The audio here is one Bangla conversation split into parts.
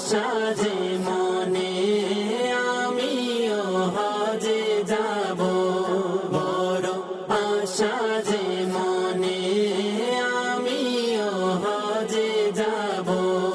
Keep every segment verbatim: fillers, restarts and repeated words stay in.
আশা যে মনে আমিও হজে যাব, বড় আশা যে মনে আমিও হজে যাব।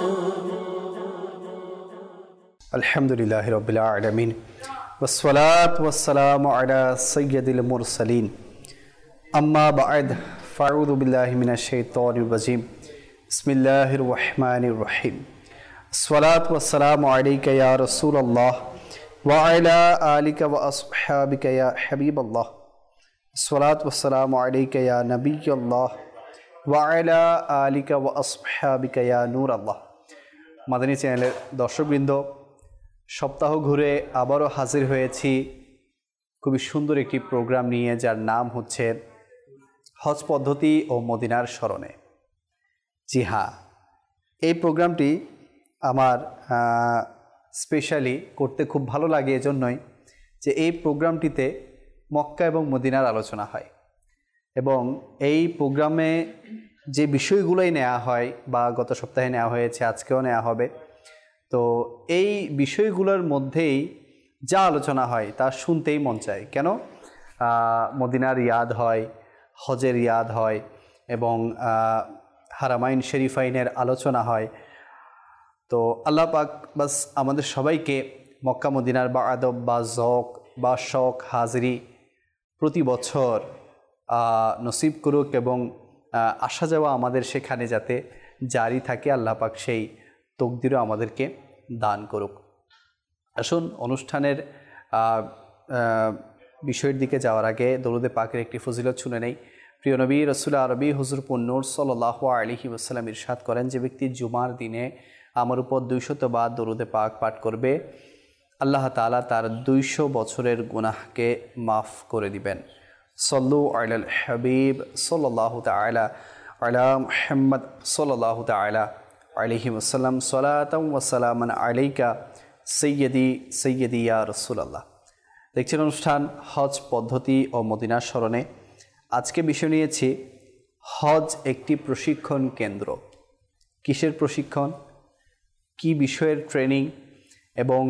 আলহামদুলিল্লাহি রাব্বিল আলামিন ওয়াসসালাতু ওয়াসসালামু আলা সাইয়্যিদিল মুরসালিন আম্মা বা'দ ফাউযু বিল্লাহি মিনাশ শাইতানির রাজীম বিসমিল্লাহির রহমানির রহিম আসসালাতু ওয়াসসালামু আলাইকা ইয়া রাসূলুল্লাহ ওয়া আলা আলিকা ওয়া আসহাবিকা ইয়া হাবিবাল্লাহ আসসালাতু ওয়াসসালামু আলাইকা ইয়া নবিয়্যাল্লাহ ওয়া আলা আলিকা ওয়া আসহাবিকা ইয়া নূরাল্লাহ। মাদানী চ্যানেলের দর্শকবৃন্দ, সপ্তাহ ঘুরে আবারও হাজির হয়েছি খুবই সুন্দর একটি প্রোগ্রাম নিয়ে, যার নাম হচ্ছে হজ পদ্ধতি ও মদিনার স্মরণে। জি হ্যাঁ, এই প্রোগ্রামটি আমার স্পেশালি করতে খুব ভালো লাগে এজন্যই যে এই প্রোগ্রামটিতে মক্কা এবং মদিনার আলোচনা হয়, এবং এই প্রোগ্রামে যে বিষয়গুলোই নেওয়া হয় বা গত সপ্তাহে নেওয়া হয়েছে, আজকেও নেওয়া হবে, তো এই বিষয়গুলোর মধ্যেই যা আলোচনা হয় তা শুনতেই মন চায়। কেন? মদিনার ইয়াদ হয়, হজের ইয়াদ হয়, এবং হারামাইন শরীফাইনের আলোচনা হয়। তো আল্লাহ পাক বাস আমাদের সবাইকে মক্কা মদিনার বা আদব বা জক বা শখ হাজরি প্রতি বছর নসিব করুক, এবং আসা যাওয়া আমাদের সেখানে যাতে জারি থাকে, আল্লাহ পাক সেই তকদিরও আমাদেরকে দান করুক। আসুন অনুষ্ঠানের বিষয়ের দিকে যাওয়ার আগে দরুদে পাকের একটি ফজিলত শুনে নেই। প্রিয় নবী রাসূল আরবি হুজুর পুন্নুর সাল্লাল্লাহু আলাইহি ওয়াসাল্লাম ইরশাদ করেন, যে ব্যক্তি জুমার দিনে আমার উপর দুইশত বার দরুদে পাক পাঠ করবে, আল্লাহ তাআলা তার দুইশো বছরের গুনাহকে মাফ করে দিবেন। সল্লু আলাল হাবিব সাল্লাল্লাহু তাআলা আলা মুহাম্মদ সাল্লাল্লাহু তাআলা আলাইহি ওয়াসাল্লাম সালাতাম ওয়া সালামান আলাইকা সাইয়্যিদি সাইয়্যিদি ইয়া রাসূলুল্লাহ। দেখছেন অনুষ্ঠান হজ পদ্ধতি ও মদিনার স্মরণে। আজকে বিষয় নিয়েছি হজ একটি প্রশিক্ষণ কেন্দ্র। কিসের প্রশিক্ষণ, কি বিষয়ের ট্রেনিং, এবং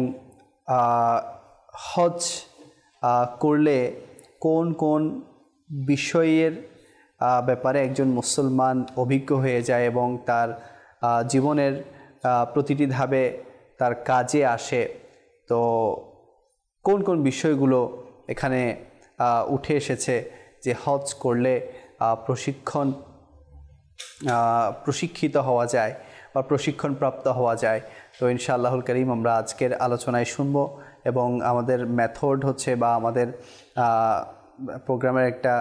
হজ করলে কোন কোন বিষয়ের ব্যাপারে একজন মুসলমান অভিজ্ঞ হয়ে যায় এবং তার জীবনের প্রতিটি ধাপে তার কাজে আসে। তো কোন কোন বিষয়গুলো এখানে উঠে এসেছে যে হজ করলে প্রশিক্ষণ প্রশিক্ষিত হওয়া যায় বা প্রশিক্ষণ প্রাপ্ত হওয়া যায়। তো ইনশাআল্লাহুল কারীম আমরা আজকের আলোচনায় শুনব, এবং আমাদের মেথড হচ্ছে বা আমাদের প্রোগ্রামের একটা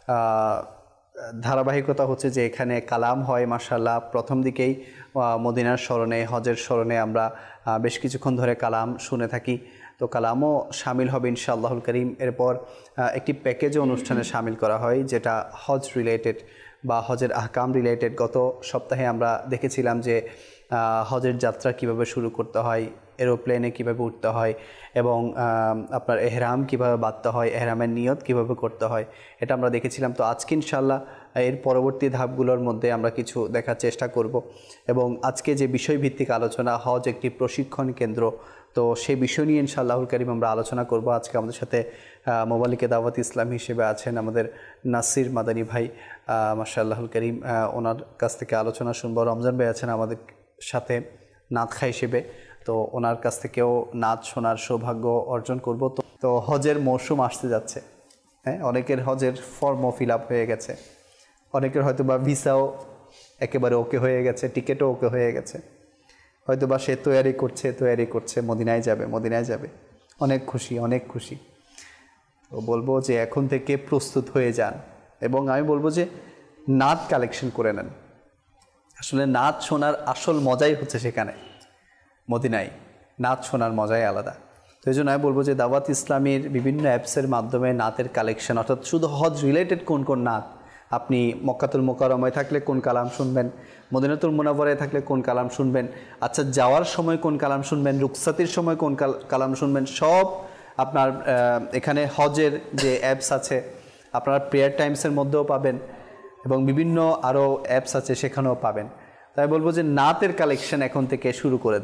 ধারাবাহিকতা হচ্ছে যে এখানে কালাম হয় মাশাআল্লাহ। প্রথম দিকেই মদিনার স্মরণে, হজের স্মরণে আমরা বেশ কিছুক্ষণ ধরে কালাম শুনে থাকি, তো কালামও শামিল হবে ইনশাআল্লাহুল কারীম। এরপর একটি প্যাকেজও অনুষ্ঠানে শামিল করা হয়, যেটা হজ রিলেটেড বা হজের আহকাম রিলেটেড। গত সপ্তাহে আমরা দেখেছিলাম যে হজের যাত্রা কিভাবে শুরু করতে হয়, এরোপ্লেনে কিভাবে উঠতে হয়, এবং আপনার এহরাম কিভাবে বাঁধতে হয়, এহরামের নিয়ত কিভাবে করতে হয়, এটা আমরা দেখেছিলাম। তো আজকে ইনশাআল্লাহ এর পরবর্তী ধাপগুলোর মধ্যে আমরা কিছু দেখার চেষ্টা করব, এবং আজকে যে বিষয়ভিত্তিক আলোচনা হজ একটি প্রশিক্ষণ কেন্দ্র, তো সেই বিষয় নিয়ে ইনশাআল্লাহুল কারীম আমরা আলোচনা করব। আজকে আমাদের সাথে মোবালিকে দাওয়াত ইসলাম হিসেবে আছেন আমাদের নাসির মাদানী ভাই, মাশাআল্লাহুল কারীম, ওনার কাছ থেকে আলোচনা শুনবো। রমজান ভাই আছেন আমাদের সাথে নাতখা হিসেবে, তো ওনার কাছ থেকেও নাচ শোনার সৌভাগ্য অর্জন করব। তো তো হজের মৌসুম আসতে যাচ্ছে, হ্যাঁ, অনেকের হজের ফর্মও ফিল আপ হয়ে গেছে, অনেকের হয়তো বা ভিসাও একেবারে ওকে হয়ে গেছে, টিকিটও ওকে হয়ে গেছে, হয়তো বা সে তৈয়ারি করছে তৈয়ারি করছে মদিনায় যাবে মদিনায় যাবে অনেক খুশি অনেক খুশি। তো বলবো যে এখন থেকে প্রস্তুত হয়ে যান, এবং আমি বলবো যে নাচ কালেকশন করে নেন। আসলে নাচ শোনার আসল মজাই হচ্ছে সেখানে মদিনায়, নাচ শোনার মজাই আলাদা। তো এই জন্য আমি বলবো যে দাওয়াত ইসলামীর বিভিন্ন অ্যাপসের মাধ্যমে নাতের কালেকশন, অর্থাৎ শুধু হজ রিলেটেড কোন কোন নাত, আপনি মক্কাতুল মুকাররমায় থাকলে কোন কালাম শুনবেন, মদিনাতুল মুনাওয়ারায় থাকলে কোন কালাম শুনবেন, আচ্ছা যাওয়ার সময় কোন কালাম শুনবেন, রুকসাতির সময় কোন কালাম শুনবেন, সব আপনার এখানে হজের যে অ্যাপস আছে আপনারা প্রেয়ার টাইমসের মধ্যেও পাবেন, এবং বিভিন্ন আরও অ্যাপস আছে সেখানেও পাবেন। তাই বলবো যে নাতের কালেকশন এখন থেকে শুরু করে দেন।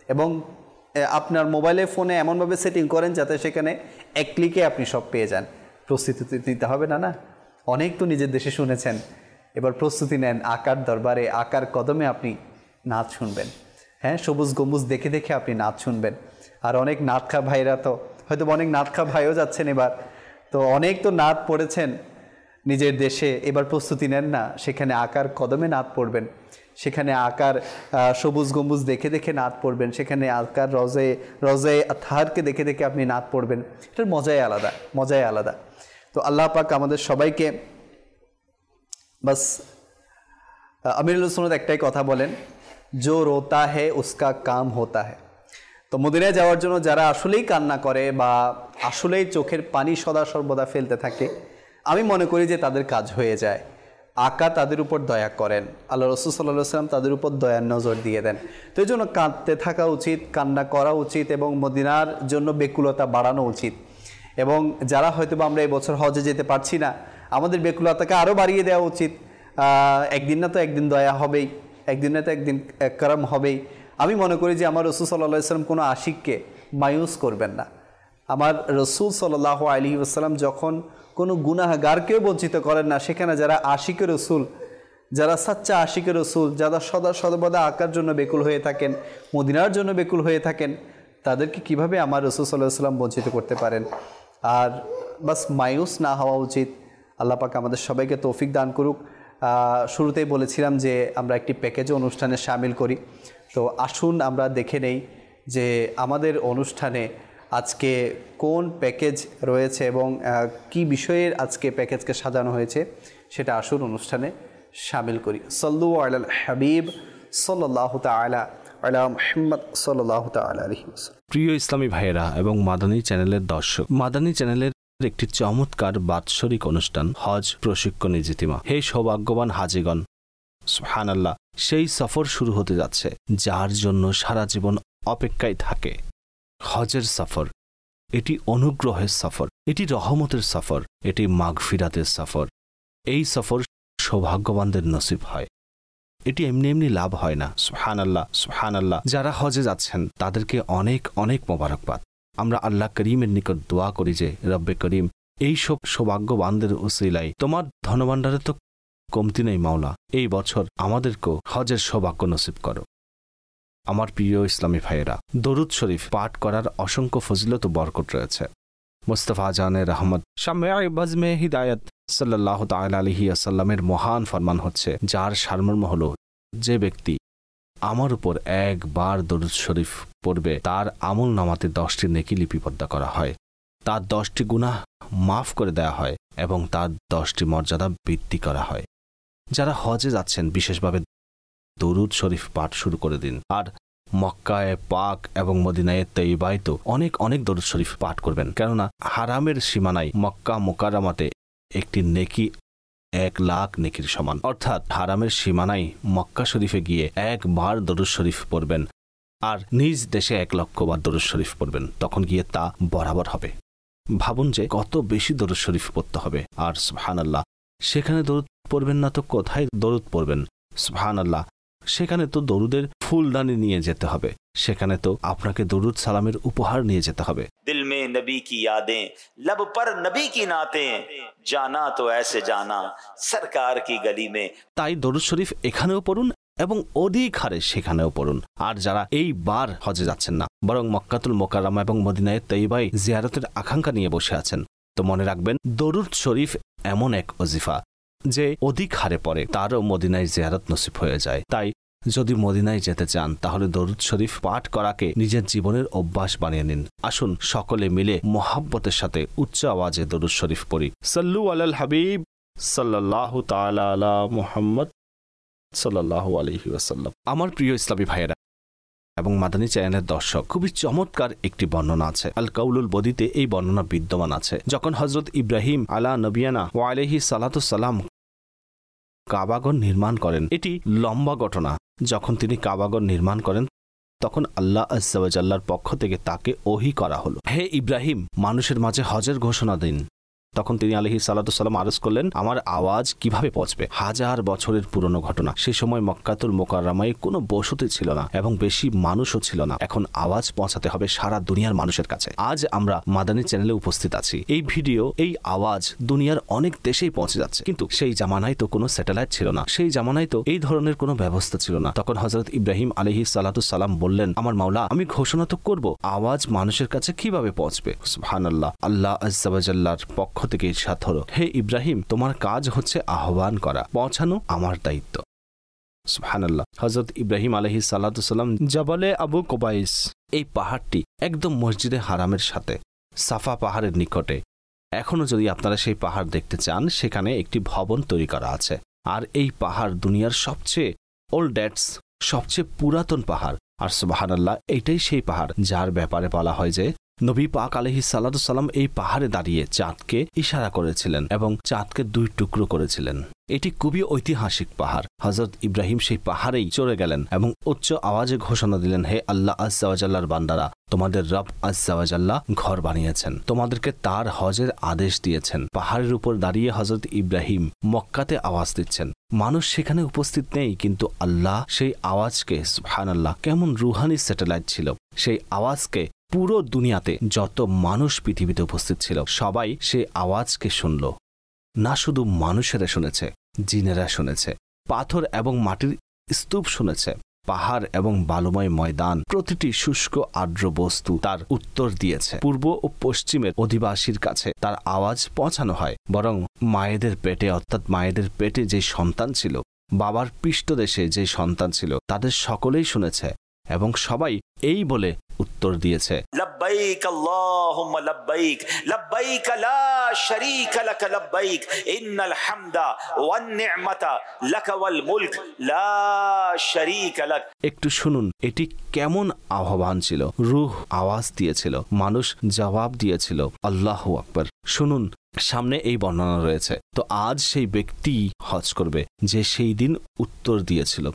এবং আপনার মোবাইলে ফোনে এমনভাবে সেটিং করেন যাতে সেখানে এক ক্লিকে আপনি সব পেয়ে যান। প্রস্তুতি নিতে হবে না না অনেক তো নিজের দেশে শুনেছেন, এবার প্রস্তুতি নেন, আকার দরবারে আকার কদমে আপনি নাচ শুনবেন। হ্যাঁ, সবুজ গম্বুজ দেখে দেখে আপনি নাচ শুনবেন। আর অনেক নাতখা ভাইরা তো হয়তো অনেক নাতখা ভাইও যাচ্ছেন এবার, তো অনেক তো নাত পড়েছেন নিজের দেশে, এবার প্রস্তুতি নেন না, সেখানে আকার কদমে নাত পড়বেন, সেখানে আকার সবুজ গম্বুজ দেখে দেখে নাত পড়বেন, সেখানে আকার রজে রজে আতহারকে দেখে দেখে আপনি নাত পড়বেন। এটার মজাই আলাদা, মজাই আলাদা। তো আল্লাহ পাক আমাদের সবাইকে বাস আমিরুল সুন্নাত একটাই কথা বলেন, জো রোতা হে উসকা কাম হোতা হে। তো মদিনায় যাওয়ার জন্য যারা আসলেই কান্না করে বা আসলেই চোখের পানি সদা সর্বদা ফেলতে থাকে, আমি মনে করি যে তাদের কাজ হয়ে যায়। আকা তাদের উপর দয়া করেন, আল্লাহ রাসূল সাল্লাল্লাহু আলাইহি ওয়াসাল্লাম তাদের উপর দয়ার নজর দিয়ে দেন। তো এই জন্য কাঁদতে থাকা উচিত, কান্না করা উচিত এবং মদিনার জন্য বেকুলতা বাড়ানো উচিত। এবং যারা হয়তো বা আমরা এই বছর হজে যেতে পারছি না, আমাদের বেকুলতাকে আরও বাড়িয়ে দেওয়া উচিত। একদিন না তো একদিন দয়া হবেই, একদিন না তো একদিন করম হবেই। আমি মনে করি যে আমার রাসূল সাল্লাল্লাহু আলাইহি ওয়াসাল্লাম কোনো আশিককে মায়ুস করবেন না। আমার রাসূল সাল্লাল্লাহু আলাইহি ওয়াসাল্লাম যখন কোনো গুনাহগারকেও বঞ্চিত করেন না, সেখানে যারা আশিকে রসুল, যারা সাচ্চা আশিকে রসুল, যারা সদা সর্বদা আকার জন্য বেকুল হয়ে থাকেন, মদিনার জন্য বেকুল হয়ে থাকেন, তাদেরকে কিভাবে আমার রাসূল সাল্লাল্লাহু আলাইহি ওয়াসাল্লাম বঞ্চিত করতে পারেন? আর বাস মায়ুস না হওয়া উচিত। আল্লাহ পাক আমাদের সবাইকে তৌফিক দান করুক। শুরুতেই বলেছিলাম যে আমরা একটি প্যাকেজ অনুষ্ঠানে শামিল করি, তো আসুন আমরা দেখে নেই যে আমাদের অনুষ্ঠানে আজকে কোন প্যাকেজ রয়েছে এবং কি বিষয়ের আজকে প্যাকেজকে সাজানো হয়েছে, সেটা আসুন অনুষ্ঠানে শামিল করি। সাল্লু আলাল হাবিব সাল্লাল্লাহু তাআলা আলা মুহাম্মদ সাল্লাল্লাহু তাআলা আলাইহি ওয়াসাল্লাম। প্রিয় ইসলামী ভাইয়েরা এবং মাদানী চ্যানেলের দর্শক, মাদানী চ্যানেলের একটি চমৎকার বাৎসরিক অনুষ্ঠান হজ প্রশিক্ষণ ইজতিমা। হে সৌভাগ্যবান হাজিগণ, সুবহানাল্লাহ, সেই সফর শুরু হতে যাচ্ছে যার জন্য সারা জীবন অপেক্ষায় থাকে। হজের সফর, এটি অনুগ্রহের সফর, এটি রহমতের সফর, এটি মাগফিরাতের সফর। এই সফর সৌভাগ্যবানদের নসিব হয়, এটি এমনি এমনি লাভ হয় না। সুবহানাল্লাহ, সুবহানাল্লাহ। যারা হজে যাচ্ছেন তাদেরকে অনেক অনেক মোবারকবাদ। আমরা আল্লাহ করিমের নিকট দোয়া করি যে রব্বে করিম, এই সব সৌভাগ্যবানদের উসিলায় তোমার ধনভাণ্ডারে তো কমতি নেই মাওলা, এই বছর আমাদেরকেও হজের সৌভাগ্য নসিব করো। আমার প্রিয় ইসলামী ভাইয়েরা, দরুদ শরীফ পাঠ করার অসংখ্য ফজিলত ও বরকত রয়েছে। মুস্তাফা জানে রহমত শামিআ বাজমে হিদায়াত সাল্লাল্লাহু তাআলা আলাইহি ওয়াসাল্লামের মহান ফরমান হচ্ছে, যার সারমর্ম হলো, যে ব্যক্তি আমার উপর একবার দরুদ শরীফ পড়বে তার আমল নামাতে দশটি নেকি লিপিবদ্ধ করা হয়, তার দশটি গুনাহ মাফ করে দেওয়া হয় এবং তার দশটি মর্যাদা বৃদ্ধি করা হয়। যারা হজে যাচ্ছেন বিশেষভাবে দরুদ শরীফ পাঠ শুরু করে দিন। আর মক্কায় পাক এবং মদিনায় তৈবায় তো অনেক অনেক দরুদ শরীফ পাঠ করবেন, কেননা হারামের সীমানায় মক্কা মুকাররমাতে একটি নেকি এক লাখ নেকির সমান। অর্থাৎ হারামের সীমানায় মক্কা শরীফে গিয়ে একবার দরুদ শরীফ পড়বেন আর নিজ দেশে এক লক্ষ বার দরুদ শরীফ পড়বেন, তখন গিয়ে তা বরাবর হবে। ভাবুন যে কত বেশি দরুদ শরীফ পড়তে হবে। আর সুবহানাল্লাহ, সেখানে দরুদ পড়বেন না তো কোথায় দরুদ পড়বেন? সুবহানাল্লাহ, সেখানে তো দরুদের ফুলদানি নিয়ে যেতে হবে, সেখানে তো আপনাকে দরুদ সালামের উপহার নিয়ে যেতে হবে। দিল মে নবী কি यादें, लब पर नबी की नातें, जाना तो ऐसे जाना सरकार की गली में। তাই দরুদ শরীফ এখানেও পড়ুন এবং অধিক হারে সেখানেও পড়ুন। আর যারা এই বার হজে যাচ্ছেন না, বরং মক্কাতুল মোকাররমা এবং মদিনায়ে তৈবায় জিয়ারতের আকাঙ্ক্ষা নিয়ে বসে আছেন, তো মনে রাখবেন দরুদ শরীফ এমন এক ওজিফা যে অধিক হারে পড়ে তারও মদিনায় জিয়ারত নসিব হয়ে যায়। তাই যদি মদিনায় যেতে চান তাহলে দরুদ শরীফ পাঠ করাকে নিজের জীবনের অভ্যাস বানিয়ে নিন। আসুন সকলে মিলে মোহাব্বতের সাথে উচ্চ আওয়াজে দরুদ শরীফ পড়ি। সাল্লু আলাল হাবিব সাল্লাল্লাহু তাআলা আলা মুহাম্মদ সাল্লাল্লাহু আলাইহি ওয়াসাল্লাম। আমার প্রিয় ইসলামী ভাইয়েরা এবং মাদানী চ্যানেলের দর্শক, খুবই চমৎকার একটি বর্ণনা আছে, আল কাউলুল বদিতে এই বর্ণনা বিদ্যমান আছে। যখন হযরত ইব্রাহিম আলা নবিয়ানা ওয়া আলাইহি সালাতু সালাম কাবাগর নির্মাণ করেন, এটি লম্বা ঘটনা। যখন তিনি কাবাগর নির্মাণ করেন তখন আল্লাহ আযজা ওয়া জাল্লার পক্ষ থেকে তাকে ওহী করা হলো, হে ইব্রাহিম, মানুষের মাঝে হজের ঘোষণা দিন। তখন তিনি আলাইহিস সালাতু সালাম আরজ করলেন, আমার আওয়াজ কিভাবে পৌঁছবে? হাজার বছরের পুরনো ঘটনা। সে সময় মক্কাতুল মুকাররমায় কোনো বসতি ছিল না এবং বেশি মানুষও ছিল না। এখন আওয়াজ পৌঁছাতে হবে সারা দুনিয়ার মানুষের কাছে। আজ আমরা মাদানী চ্যানেলে উপস্থিত আছি। এই ভিডিও, এই আওয়াজ দুনিয়ার অনেক দেশেই পৌঁছে যাচ্ছে, কিন্তু সেই জামানায় তো কোনো স্যাটেলাইট ছিল না, সেই জামানায় তো এই ধরনের কোনো ব্যবস্থা ছিল না। তখন হযরত ইব্রাহিম আলাইহিস সালাতু সালাম বললেন, আমার মাওলা, আমি ঘোষণা তো করব, আওয়াজ মানুষের কাছে কিভাবে পৌঁছবে? সুবহানাল্লাহ। আল্লাহ আযজা ওয়া জাল্লার পক্ষ থেকে ইরশাদ হলো, হে ইব্রাহিম, তোমার কাজ হচ্ছে আহ্বান করা, পৌঁছানো আমার দায়িত্ব। সুবহানাল্লাহ। হযরত ইব্রাহিম আলাইহিস সালাতু সালাম জাবালে আবু কুবাইস, এই পাহাড়টি একদম মসজিদে হারামের সাথে, সাফা পাহাড়ের নিকটে। এখনো যদি আপনারা সেই পাহাড় দেখতে চান, সেখানে একটি ভবন তৈরি করা আছে। আর এই পাহাড় দুনিয়ার সবচেয়ে ওল্ডেস্ট, সবচেয়ে পুরাতন পাহাড়। আর সুবহানাল্লাহ, এইটাই সেই পাহাড় যার ব্যাপারে বলা হয় যে নবী পাক আলাইহিস সালাতু সালাম এই পাহাড়ে দাঁড়িয়ে চাঁদকে ইশারা করেছিলেন এবং চাঁদকে দুই টুকরো করেছিলেন। এটি খুবই ঐতিহাসিক পাহাড়। হযরত ইব্রাহিম সেই পাহাড়েই চড়ে গেলেন এবং উচ্চ আওয়াজে ঘোষণা দিলেন, হে আল্লাহ আযজা ওয়া জাল্লার বান্দারা, তোমাদের রব আযজা ওয়া জাল্লা ঘর বানিয়েছেন, তোমাদেরকে তার হজের আদেশ দিয়েছেন। পাহাড়ের উপর দাঁড়িয়ে হযরত ইব্রাহিম মক্কাতে আওয়াজ দিচ্ছেন। মানুষ সেখানে উপস্থিত নেই, কিন্তু আল্লাহ সেই আওয়াজকে, সুবহানাল্লাহ, কেমন রুহানি স্যাটেলাইট ছিল, সেই আওয়াজকে পুরো দুনিয়াতে যত মানুষ পৃথিবীতে উপস্থিত ছিল সবাই সেই আওয়াজকে শুনল। না শুধু মানুষেরা শুনেছে, জিনেরা শুনেছে, পাথর এবং মাটির স্তূপ শুনেছে, পাহাড় এবং বালুময় ময়দান, প্রতিটি শুষ্ক আর্দ্র বস্তু তার উত্তর দিয়েছে। পূর্ব ও পশ্চিমের অধিবাসীর কাছে তার আওয়াজ পৌঁছানো হয়, বরং মায়েদের পেটে, অর্থাৎ মায়েদের পেটে যে সন্তান ছিল, বাবার পৃষ্ঠদেশে যে সন্তান ছিল, তাদের সকলেই শুনেছে এবং সবাই এই বলে উত্তর দিয়েছে, লব্বাইক আল্লাহুম্মা লব্বাইক, লব্বাইক লা শারীকা লাক লব্বাইক, ইন্নাল হামদা ওয়ান নি'মাতা লাক ওয়াল মুলক লা শারীকা লাক। একটু শুনুন, এটি কেমন আহ্বান ছিল। রূহ আওয়াজ দিয়েছিল, মানুষ জবাব দিয়েছিল, আল্লাহু আকবার। শুনুন, সামনে এই বর্ণনা রয়েছে। তো আজ সেই ব্যক্তি হজ করবে যে সেই দিন উত্তর দিয়েছিল।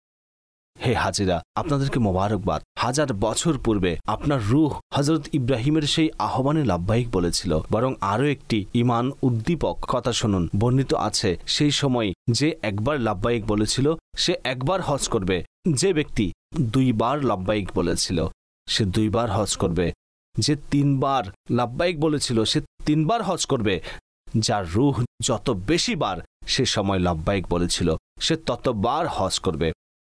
হে হাজিরা, আপনাদেরকে মোবারকবাদ। হাজার বছর পূর্বে আপনার রূহ হযরত ইব্রাহিমের সেই আহ্বানে লাব্বাইক বলেছিল। বরং আরও একটি ঈমান উদ্দীপক কথা শুনুন। বর্ণিত আছে, সেই সময় যে একবার লাব্বাইক বলেছিল সে একবার হজ করবে, যে ব্যক্তি দুইবার লাব্বাইক বলেছিল সে দুইবার হজ করবে, যে তিনবার লাব্বাইক বলেছিল সে তিনবার হজ করবে, যার রূহ যত বেশি বার সে সময় লাব্বাইক বলেছিল সে ততবার হজ করবে।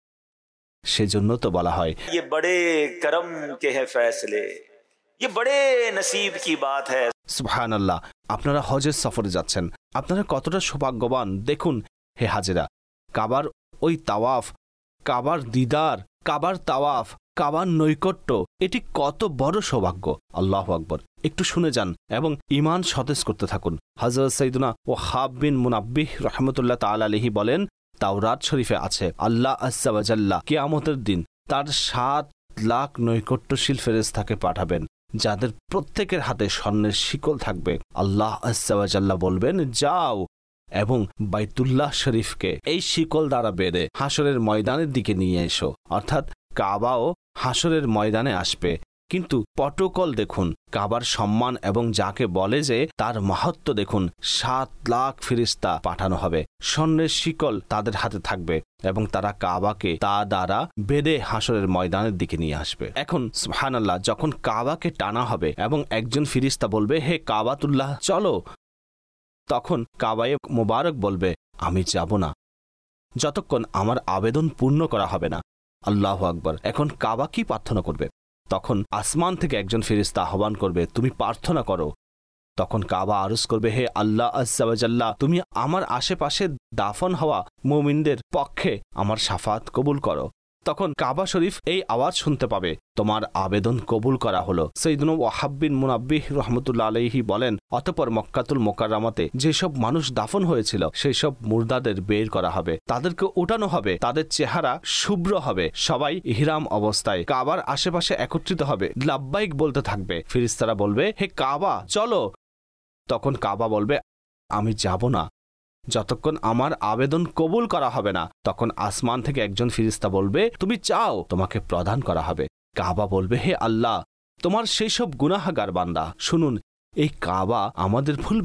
সেজন্য তো বলা হয়, ये बड़े करम के है फैसले, ये बड़े नसीब की बात है। সুবহানাল্লাহ। আপনারা হজের সফরে যাচ্ছেন, আপনারা কতটা সৌভাগ্যবান দেখুন। হে হাজেরা, কাবার ওই তাওয়াফ, কাবার দিদার, কাবার তাওয়াফ, কাবার নৈকট্য, এটি কত বড় সৌভাগ্য। আল্লাহু আকবার। একটু শুনে যান এবং ঈমান সতেজ করতে থাকুন। হযরত সাইয়্যিদুনা ওয়াহাব বিন মুনাব্বিহ রাহমাতুল্লাহ তাআলা আলাইহি বলেন, তাওরাত শরীফে আছে, আল্লাহ আযজা ওয়া জাল্লা কিয়ামতের দিন তার সাত লাখ নৈকট্যশীল ফেরেশতাকে পাঠাবেন, যাদের প্রত্যেকের হাতে স্বর্ণের শিকল থাকবে। আল্লাহ আযজা ওয়া জাল্লা বলবেন, যাও এবং বাইতুল্লাহ শরীফকে এই শিকল দ্বারা বেঁধে হাসরের ময়দানের দিকে নিয়ে এসো। অর্থাৎ কাবাও হাসরের ময়দানে আসবে। কিন্তু প্রটোকল দেখুন, কাবার সম্মান এবং যাকে বলে যে তার মাহাত্ম্য দেখুন। সাত লাখ ফেরেশতা পাঠানো হবে, স্বর্ণের শিকল তাদের হাতে থাকবে এবং তারা কাবাকে তা দ্বারা বেঁধে হাসরের ময়দানের দিকে নিয়ে আসবে। এখন সুবহানাল্লাহ, যখন কাবাকে টানা হবে এবং একজন ফেরেশতা বলবে, হে কাবাতুল্লাহ চলো, তখন কাবায়ে মোবারক বলবে, আমি যাব না যতক্ষণ আমার আবেদন পূর্ণ করা হবে না। আল্লাহু আকবার। এখন কাবা কি প্রার্থনা করবে? তখন আসমান থেকে একজন ফেরেশতা আহ্বান করবে, তুমি প্রার্থনা করো। তখন কাবা আরজ করবে, হে আল্লাহ আযজা ওয়া জাল্লা, তুমি আমার আশেপাশে দাফন হওয়া মুমিনদের পক্ষে আমার শাফাত কবুল করো। তখন কাবা শরীফ এই আওয়াজ শুনতে পাবে, তোমার আবেদন কবুল করা হলো। সাইয়্যিদুনা ওয়াহাব বিন মুনাব্বিহ রাহমাতুল্লাহ আলাইহি বলেন, অতঃপর মক্কাতুল মুকাররমাতে যেসব মানুষ দাফন হয়েছিল সেই সব মুর্দাদের বের করা হবে, তাদেরকে উঠানো হবে, তাদের চেহারা শুভ্র হবে, সবাই ইহরাম অবস্থায় কাবার আশেপাশে একত্রিত হবে, লাব্বাইক বলতে থাকবে। ফেরেশতারা বলবে, হে কাবা চলো। তখন কাবা বলবে, আমি যাব না যতক্ষণ আমার আবেদন কবুল করা হবে না। তখন আসমান থেকে একজন ফেরেশতা বলবে, তুমি চাও, তোমাকে প্রদান করা হবে। কাবা বলবে, হে আল্লাহ, তোমার সেই সব গুনাহগার বান্দা, শুনুন, এই কাবা আমাদের ভুলবে না।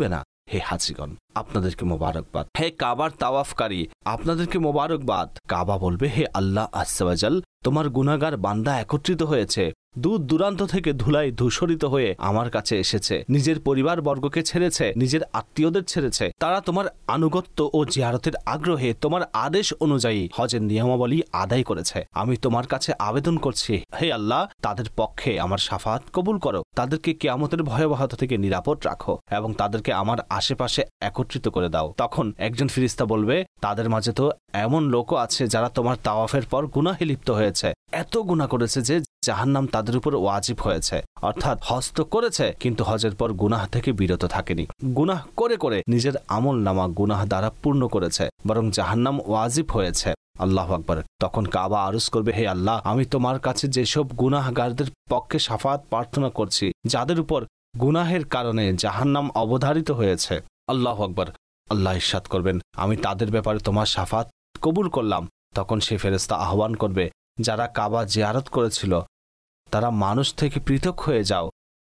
হে হাজিগণ, আপনাদেরকে মোবারকবাদ। হে কাবার তাওয়াফকারী, আপনাদেরকে মোবারকবাদ। কাবা বলবে, হে আল্লাহ আজ্জা ওয়া জাল, তোমার গুনাহগার বান্দা একত্রিত হয়েছে, দূর দূরান্ত থেকে ধুলাই ধূসরিত হয়ে আমার কাছে এসেছে, নিজের পরিবার বর্গকে ছেড়েছে, নিজের আত্মীয়দের ছেড়েছে। তারা তোমার আনুগত্য ও জিয়ারতের আগ্রহে তোমার আদেশ অনুযায়ী হজের নিয়মাবলী আদায় করেছে। আমি তোমার কাছে আবেদন করছি, হে আল্লাহ, তাদের পক্ষে আমার শাফাত কবুল করো, তাদেরকে কিয়ামতের ভয়াবহতা থেকে নিরাপদ রাখো এবং তাদেরকে আমার আশেপাশে একত্রিত করে দাও। তখন একজন ফিরিস্তা বলবে, তাদের মাঝে তো এমন লোকও আছে যারা তোমার তাওয়াফের পর গুনাহে লিপ্ত হয়েছে, এত গুনাহ করেছে যে জাহান্নাম তাদের উপর ওয়াজিব হয়েছে। অর্থাৎ হজ তো করেছে কিন্তু হজের পর গুনাহ থেকে বিরত থাকেনি, গুনাহ করে করে নিজের আমল নামা গুনাহ দ্বারা পূর্ণ করেছে, বরং জাহান্নাম ওয়াজিব হয়েছে। আল্লাহু আকবার। তখন কাবা আরজ করবে, হে আল্লাহ, আমি তোমার কাছে যেসব গুনাহগারদের পক্ষে শাফাত প্রার্থনা করছি, যাদের উপর গুনাহের কারণে জাহান্নাম অবধারিত হয়েছে। আল্লাহু আকবার। আল্লাহ ইরশাদ করবেন, আমি তাদের ব্যাপারে তোমার শাফাত কবুল করলাম। তখন সে ফেরেশতা আহ্বান করবে, যারা কাবা জিয়ারত করেছিল তারা মানুষ থেকে পৃথক হয়ে যাও।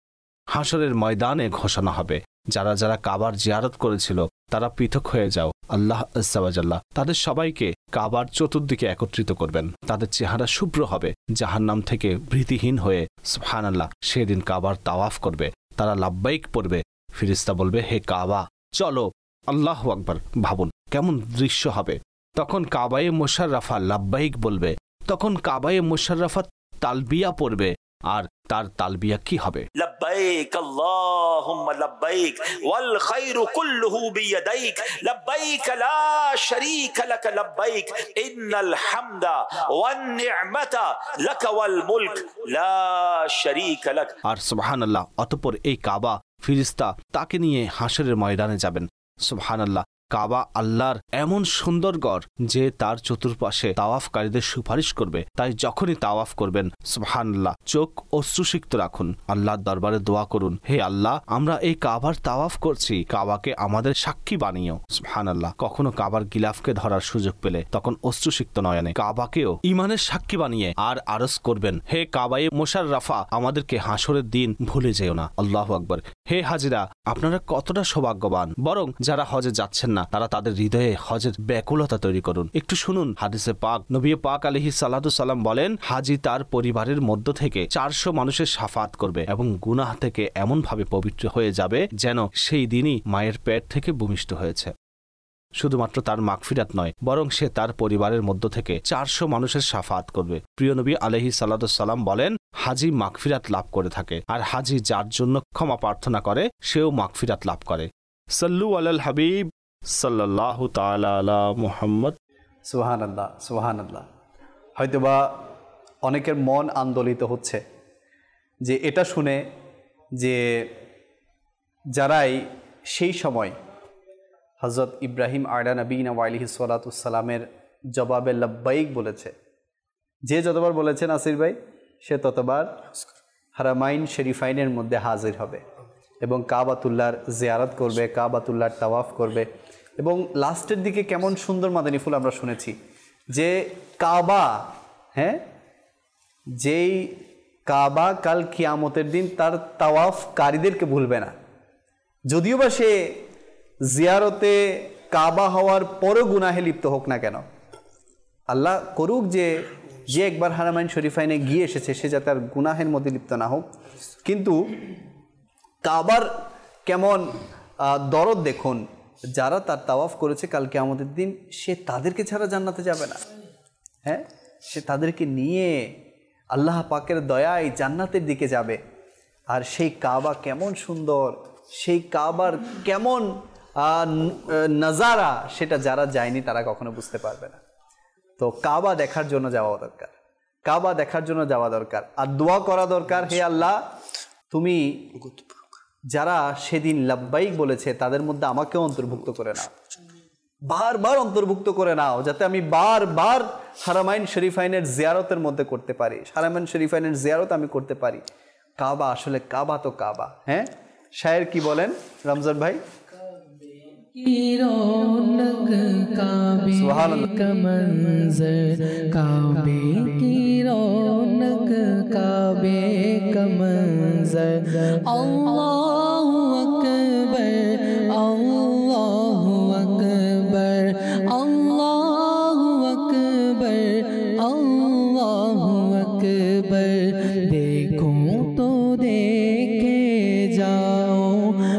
হাসরের ময়দানে ঘোষণা হবে, যারা যারা কাবার জিয়ারত করেছিল তারা পৃথক হয়ে যাও। আল্লাহ আজ্জা ওয়া জাল্লা তাদের সবাইকে কাবার চতুর্দিকে একত্রিত করবেন, তাদের চেহারা শুভ্র হবে, জাহান্নাম থেকে ভীতিহীন হয়ে সুবহানাল্লাহ সেদিন কাবার তাওয়াফ করবে, তারা লাব্বাইক পড়বে। ফিরিস্তা বলবে, হে কাবা চলো। আল্লাহু আকবার। ভাবুন কেমন দৃশ্য হবে। তখন কাবায়ে মুশাররাফা লাব্বাইক বলবে, তখন কাবায়ে মুশাররাফা তালবিয়া পড়বে। আর তার তালবিয়া কি হবে? লব্বাইক আল্লাহুম্মা লব্বাইক ওয়াল খায়রু কুল্লুহু বিয়াদাইক লব্বাইক লা শারীকা লাক লব্বাইক ইন্নাল হামদা ওয়ান নি'মাতা লাক ওয়াল মুলক লা শারীকা লাক। আর সুবহানাল্লাহ, অতঃপর এই কাবা ফিরিস্তা তাকে নিয়ে হাসরের ময়দানে যাবেন। সুবহানাল্লাহ, কাবা আল্লাহর এমন সুন্দর গড় যে তার চতুর্পাশে তাওয়াফকারীদের সুপারিশ করবে। তাই যখনই তাওয়াফ করবেন সুবহানাল্লাহ চোখ অশ্রুসিক্ত রাখুন, আল্লাহর দরবারে দোয়া করুন, হে আল্লাহ, আমরা এই কাবার তাওয়াফ করছি, কাবাকে আমাদের সাক্ষী বানিও। সুবহানাল্লাহ, কখনো কাবার গিলাফকে ধরার সুযোগ পেলে তখন অশ্রুসিক্ত নয়নে কাবাকেও ইমানের সাক্ষী বানিয়ে আর আরজ করবেন, হে কাবায়ে মুশাররাফা, আমাদেরকে হাসরের দিন ভুলে যেও না। আল্লাহু আকবার। হে হাজিরা, আপনারা কতটা সৌভাগ্যবান। বরং যারা হজে যাচ্ছেন না তারা তাদের হৃদয়ে হজের ব্যাকুলতা তৈরি করুন। একটু শুনুন হাদিসে পাক, নবী পাক আলাইহিস সালাতু সালাম বলেন, হাজি তার পরিবারের মধ্য থেকে চারশো মানুষের শাফাত করবে এবং গুনাহ থেকে এমন ভাবে পবিত্র হয়ে যাবে যেন সেই দিনই মায়ের পেট থেকে ভূমিষ্ঠ হয়েছে। শুধুমাত্র তার মাগফিরাত নয়, বরং সে তার পরিবারের মধ্য থেকে চারশো মানুষের শাফাত করবে। প্রিয় নবী আলাইহিস সালাতু সালাম বলেন, হাজি মাগফিরাত লাভ করে থাকে, আর হাজি যার জন্য ক্ষমা প্রার্থনা করে সেও মাগফিরাত লাভ করে। সাল্লু আলাল হাবিব সাল্লাল্লাহু তাআলা আলা মুহাম্মদ। সুবহানাল্লাহ, সুবহানাল্লাহ। হয়তোবা অনেকের মন আন্দোলিত হচ্ছে যে এটা শুনে যে যারাই সেই সময় হযরত ইব্রাহিম আলা নবীনা ওয়া আলাইহিস সালাতু সালামের জবাবে লাব্বাইক বলেছে, যে যতবার বলেছে নাসির ভাই, সে ততবার হারামাইন শরীফাইনের মধ্যে হাজির হবে এবং কাবাতুল্লাহর জিয়ারত করবে, কাবাতুল্লাহর তাওয়াফ করবে। এবং লাস্টের দিকে কেমন সুন্দর মাদানী ফুল আমরা শুনেছি যে কাবা, হ্যাঁ, যেই কাবা কাল কিয়ামতের দিন তার তাওয়াফকারীদেরকে ভুলবে না, যদিও বা সে জিয়ারতে কাবা হওয়ার পরও গুনাহে লিপ্ত হোক না কেন। আল্লাহ করুক যে যে একবার হারামাইন শরীফাইনে গিয়ে এসেছে সে যাতে আর গুনাহের মধ্যে লিপ্ত না হোক। কিন্তু কাবার কেমন দরদ দেখুন, যারা তার তাওয়াফ করেছে কাল কিয়ামতের দিন, সে তাদেরকে ছাড়া জান্নাতে যাবে না। হ্যাঁ, সে তাদেরকে নিয়ে আল্লাহ পাকের দয়ায় জান্নাতের দিকে যাবে। আর সেই কাবা কেমন সুন্দর, সেই কাবার কেমন নজারা, সেটা যারা যায়নি তারা কখনো বুঝতে পারবে না। তো কাবা দেখার জন্য যাওয়া দরকার, কাবা দেখার জন্য যাওয়া দরকার, আর দোয়া করা দরকার, হে আল্লাহ, তুমি যারা সেদিন লাব্বাইক বলেছে তাদের মধ্যে আমাকেও অন্তর্ভুক্ত করে নাও, বারবার অন্তর্ভুক্ত করে নাও, যাতে আমি বারবার হারামাইন শরীফাইনের জিয়ারতের মধ্যে করতে পারি, হারামাইন শরীফাইনের জিয়ারত আমি করতে পারি। কাবা আসলে কাবা তো কাবা। হ্যাঁ, শায়ের কি বলেন রমজান ভাই? की रौनक काबे का मंजर, काबे की रौनक काबे का मंजर, अल्लाहु अकबर, अल्लाह देखूं तो देखे जाऊं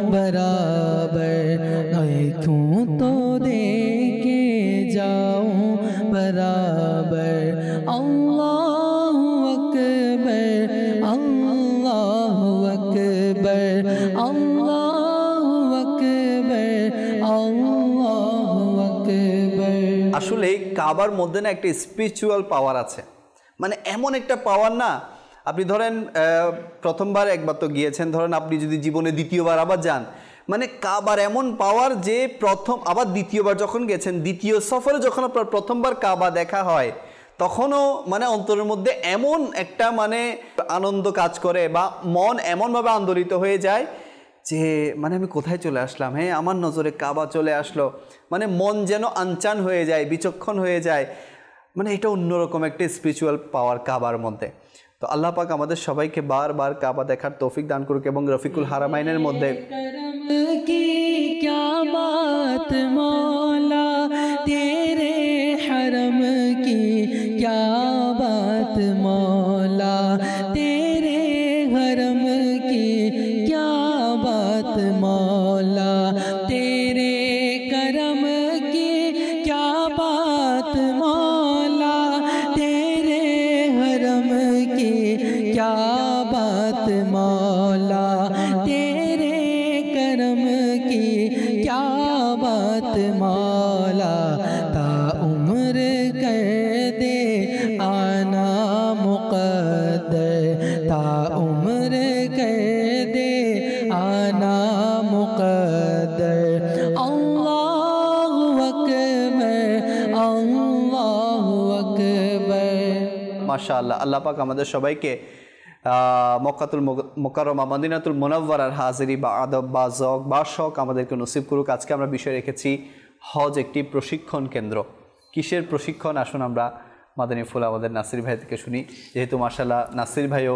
बराबर, देखूं तो देखे जाऊं बराबर। अल्लाहु अकबर, अल्लाहु अकबर, अल्लाहु अकबर, अल्लाहु अकबर। আসলে কাবার মধ্যে না একটা স্পিরিচুয়াল পাওয়ার আছে, মানে এমন একটা পাওয়ার না, আপনি ধরেন প্রথমবার একবার তো গিয়েছেন, ধরেন আপনি যদি জীবনে দ্বিতীয়বার আবার যান, মানে কাবার এমন পাওয়ার যে প্রথম আবার দ্বিতীয়বার যখন গেছেন, দ্বিতীয় সফরে যখন আপনার প্রথমবার কাবা দেখা হয়, তখনও মানে অন্তরের মধ্যে এমন একটা মানে আনন্দ কাজ করে বা মন এমনভাবে আন্দোলিত হয়ে যায় যে মানে আমি কোথায় চলে আসলাম, হ্যাঁ আমার নজরে কাবা চলে আসলো, মানে মন যেন আনচান হয়ে যায়, বিচক্ষণ হয়ে যায়, মানে এটা অন্যরকম একটা স্পিরিচুয়াল পাওয়ার কাবার মধ্যে। তো আল্লাহ পাক আমাদের সবাইকে বারবার কাবা দেখার তৌফিক দান করুক এবং রফিকুল হারামাইনের মধ্যে की क्या बात मौला, तेरे हरम की क्या बात मौला, तेरे हरम की क्या बात मौला, तेरे करम की क्या बात मौला, तेरे हरम की क्या बात मौला, तेरे करम की क्या बात मौला। ता उम्र कर दे आना मुक़द्दर, ता उम्र कर दे आना मुक़द्दर। अल्लाहु अकबर, अल्लाहु अकबर। মাশাআল্লাহ, আল্লাহ পাক আমাদের সবাইকে মক্কাতুল মুকাররমা মদিনাতুল মুনাওয়ারার হাজিরি বা আদব বা জক বা শখ আমাদেরকে নসিব করুক। আজকে আমরা বিষয় রেখেছি হজ একটি প্রশিক্ষণ কেন্দ্র। কিসের প্রশিক্ষণ, আসুন আমরা মাদানী ফুল আমাদের নাসির ভাই থেকে শুনি, যেহেতু মাশাআল্লাহ নাসির ভাইও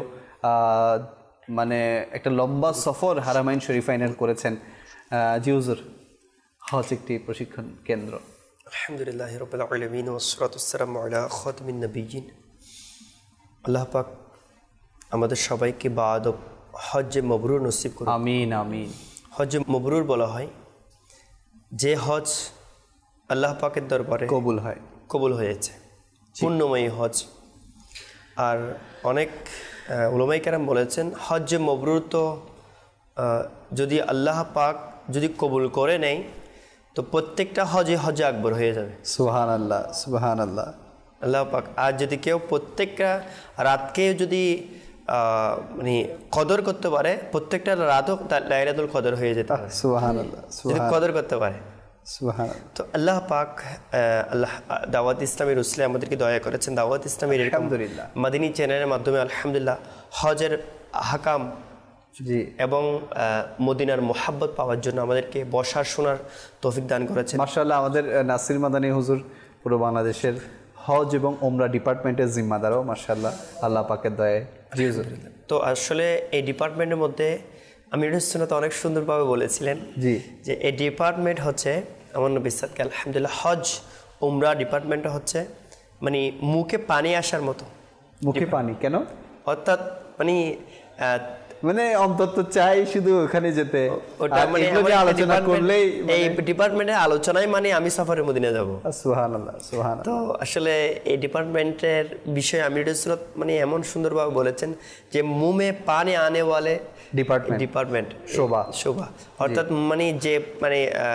মানে একটা লম্বা সফর হারামাইন শরীফাইনের করেছেন। জি হুজুর, হজ একটি প্রশিক্ষণ কেন্দ্র। আলহামদুলিল্লাহ রাব্বিল আলামিন ওয়াসসালাতু ওয়াসসালামু আলা খাতামিন নাবিয়্যিন। আল্লাহ পাক আমাদের সবাইকে বাআদব হজ্জে মবরুর নসিব করুন, আমিন আমিন। হজ্জে মবরুর বলা হয় যে হজ আল্লাহ পাকের দরবারে কবুল হয়, কবুল হয়েছে, পুণ্যময়ী হজ। আর অনেক উলামায়ে কেরাম বলেছেন হজ্জে মবরুর তো যদি আল্লাহ পাক যদি কবুল করে নেয় তো প্রত্যেকটা হজে হজে আকবর হয়ে যাবে। সুবহানাল্লাহ, সুবহানাল্লাহ, আল্লাহ পাক। আর যদি কেউ প্রত্যেকটা রাতকে যদি মানে কদর করতে পারে, প্রত্যেকটা রাতও লাইলাতুল কদর হয়ে যেতে পারে। সুবহানাল্লাহ, যদি কদর করতে পারে। সুবহানাল্লাহ। তো আল্লাহ পাক আল্লাহ দাওয়াত ইসলামী রুসুলে আমাদেরকে দয়া করেছেন। দাওয়াত ইসলামীর আলহামদুলিল্লাহ মাদিনী চ্যানেলের মাধ্যমে আলহামদুলিল্লাহ হজের আহকাম জি এবং মদিনার মোহাব্বত পাওয়ার জন্য আমাদেরকে বসার শোনার তৌফিক দান করেছেন। মাশাআল্লাহ, আমাদের নাসির মাদানী হুজুর পুরো বাংলাদেশের হজ এবং ওমরা ডিপার্টমেন্টের জিম্মাদারও মাশাআল্লাহ আল্লাহ পাকের দয়ায়। জি হুজুর। তো আসলে এই ডিপার্টমেন্টের মধ্যে আমি তো অনেক সুন্দরভাবে বলেছিলেন জি যে এই ডিপার্টমেন্ট হচ্ছে আমার নবী সাল্লাল্লাহু আলহামদুলিল্লাহ হজ উমরা ডিপার্টমেন্টটা হচ্ছে মানে মুখে পানি আসার মতো। মুখে পানি কেন? অর্থাৎ মানে মানে অন্তত চাই শুধু ওখানে যেতে, ওটা মানে আলোচনা করলেই এই ডিপার্টমেন্টের আলোচনায় মানে আমি সফরে মদিনা যাব। সুবহানাল্লাহ, সুবহানাল্লাহ। তো আসলে এই ডিপার্টমেন্টের বিষয়ে আমি মানে এমন সুন্দরভাবে বলেছেন যে মুমে পানি আনে ওয়ালে ডিপার্টমেন্ট ডিপার্টমেন্ট শোভা শোভা অর্থাৎ মানে যে মানে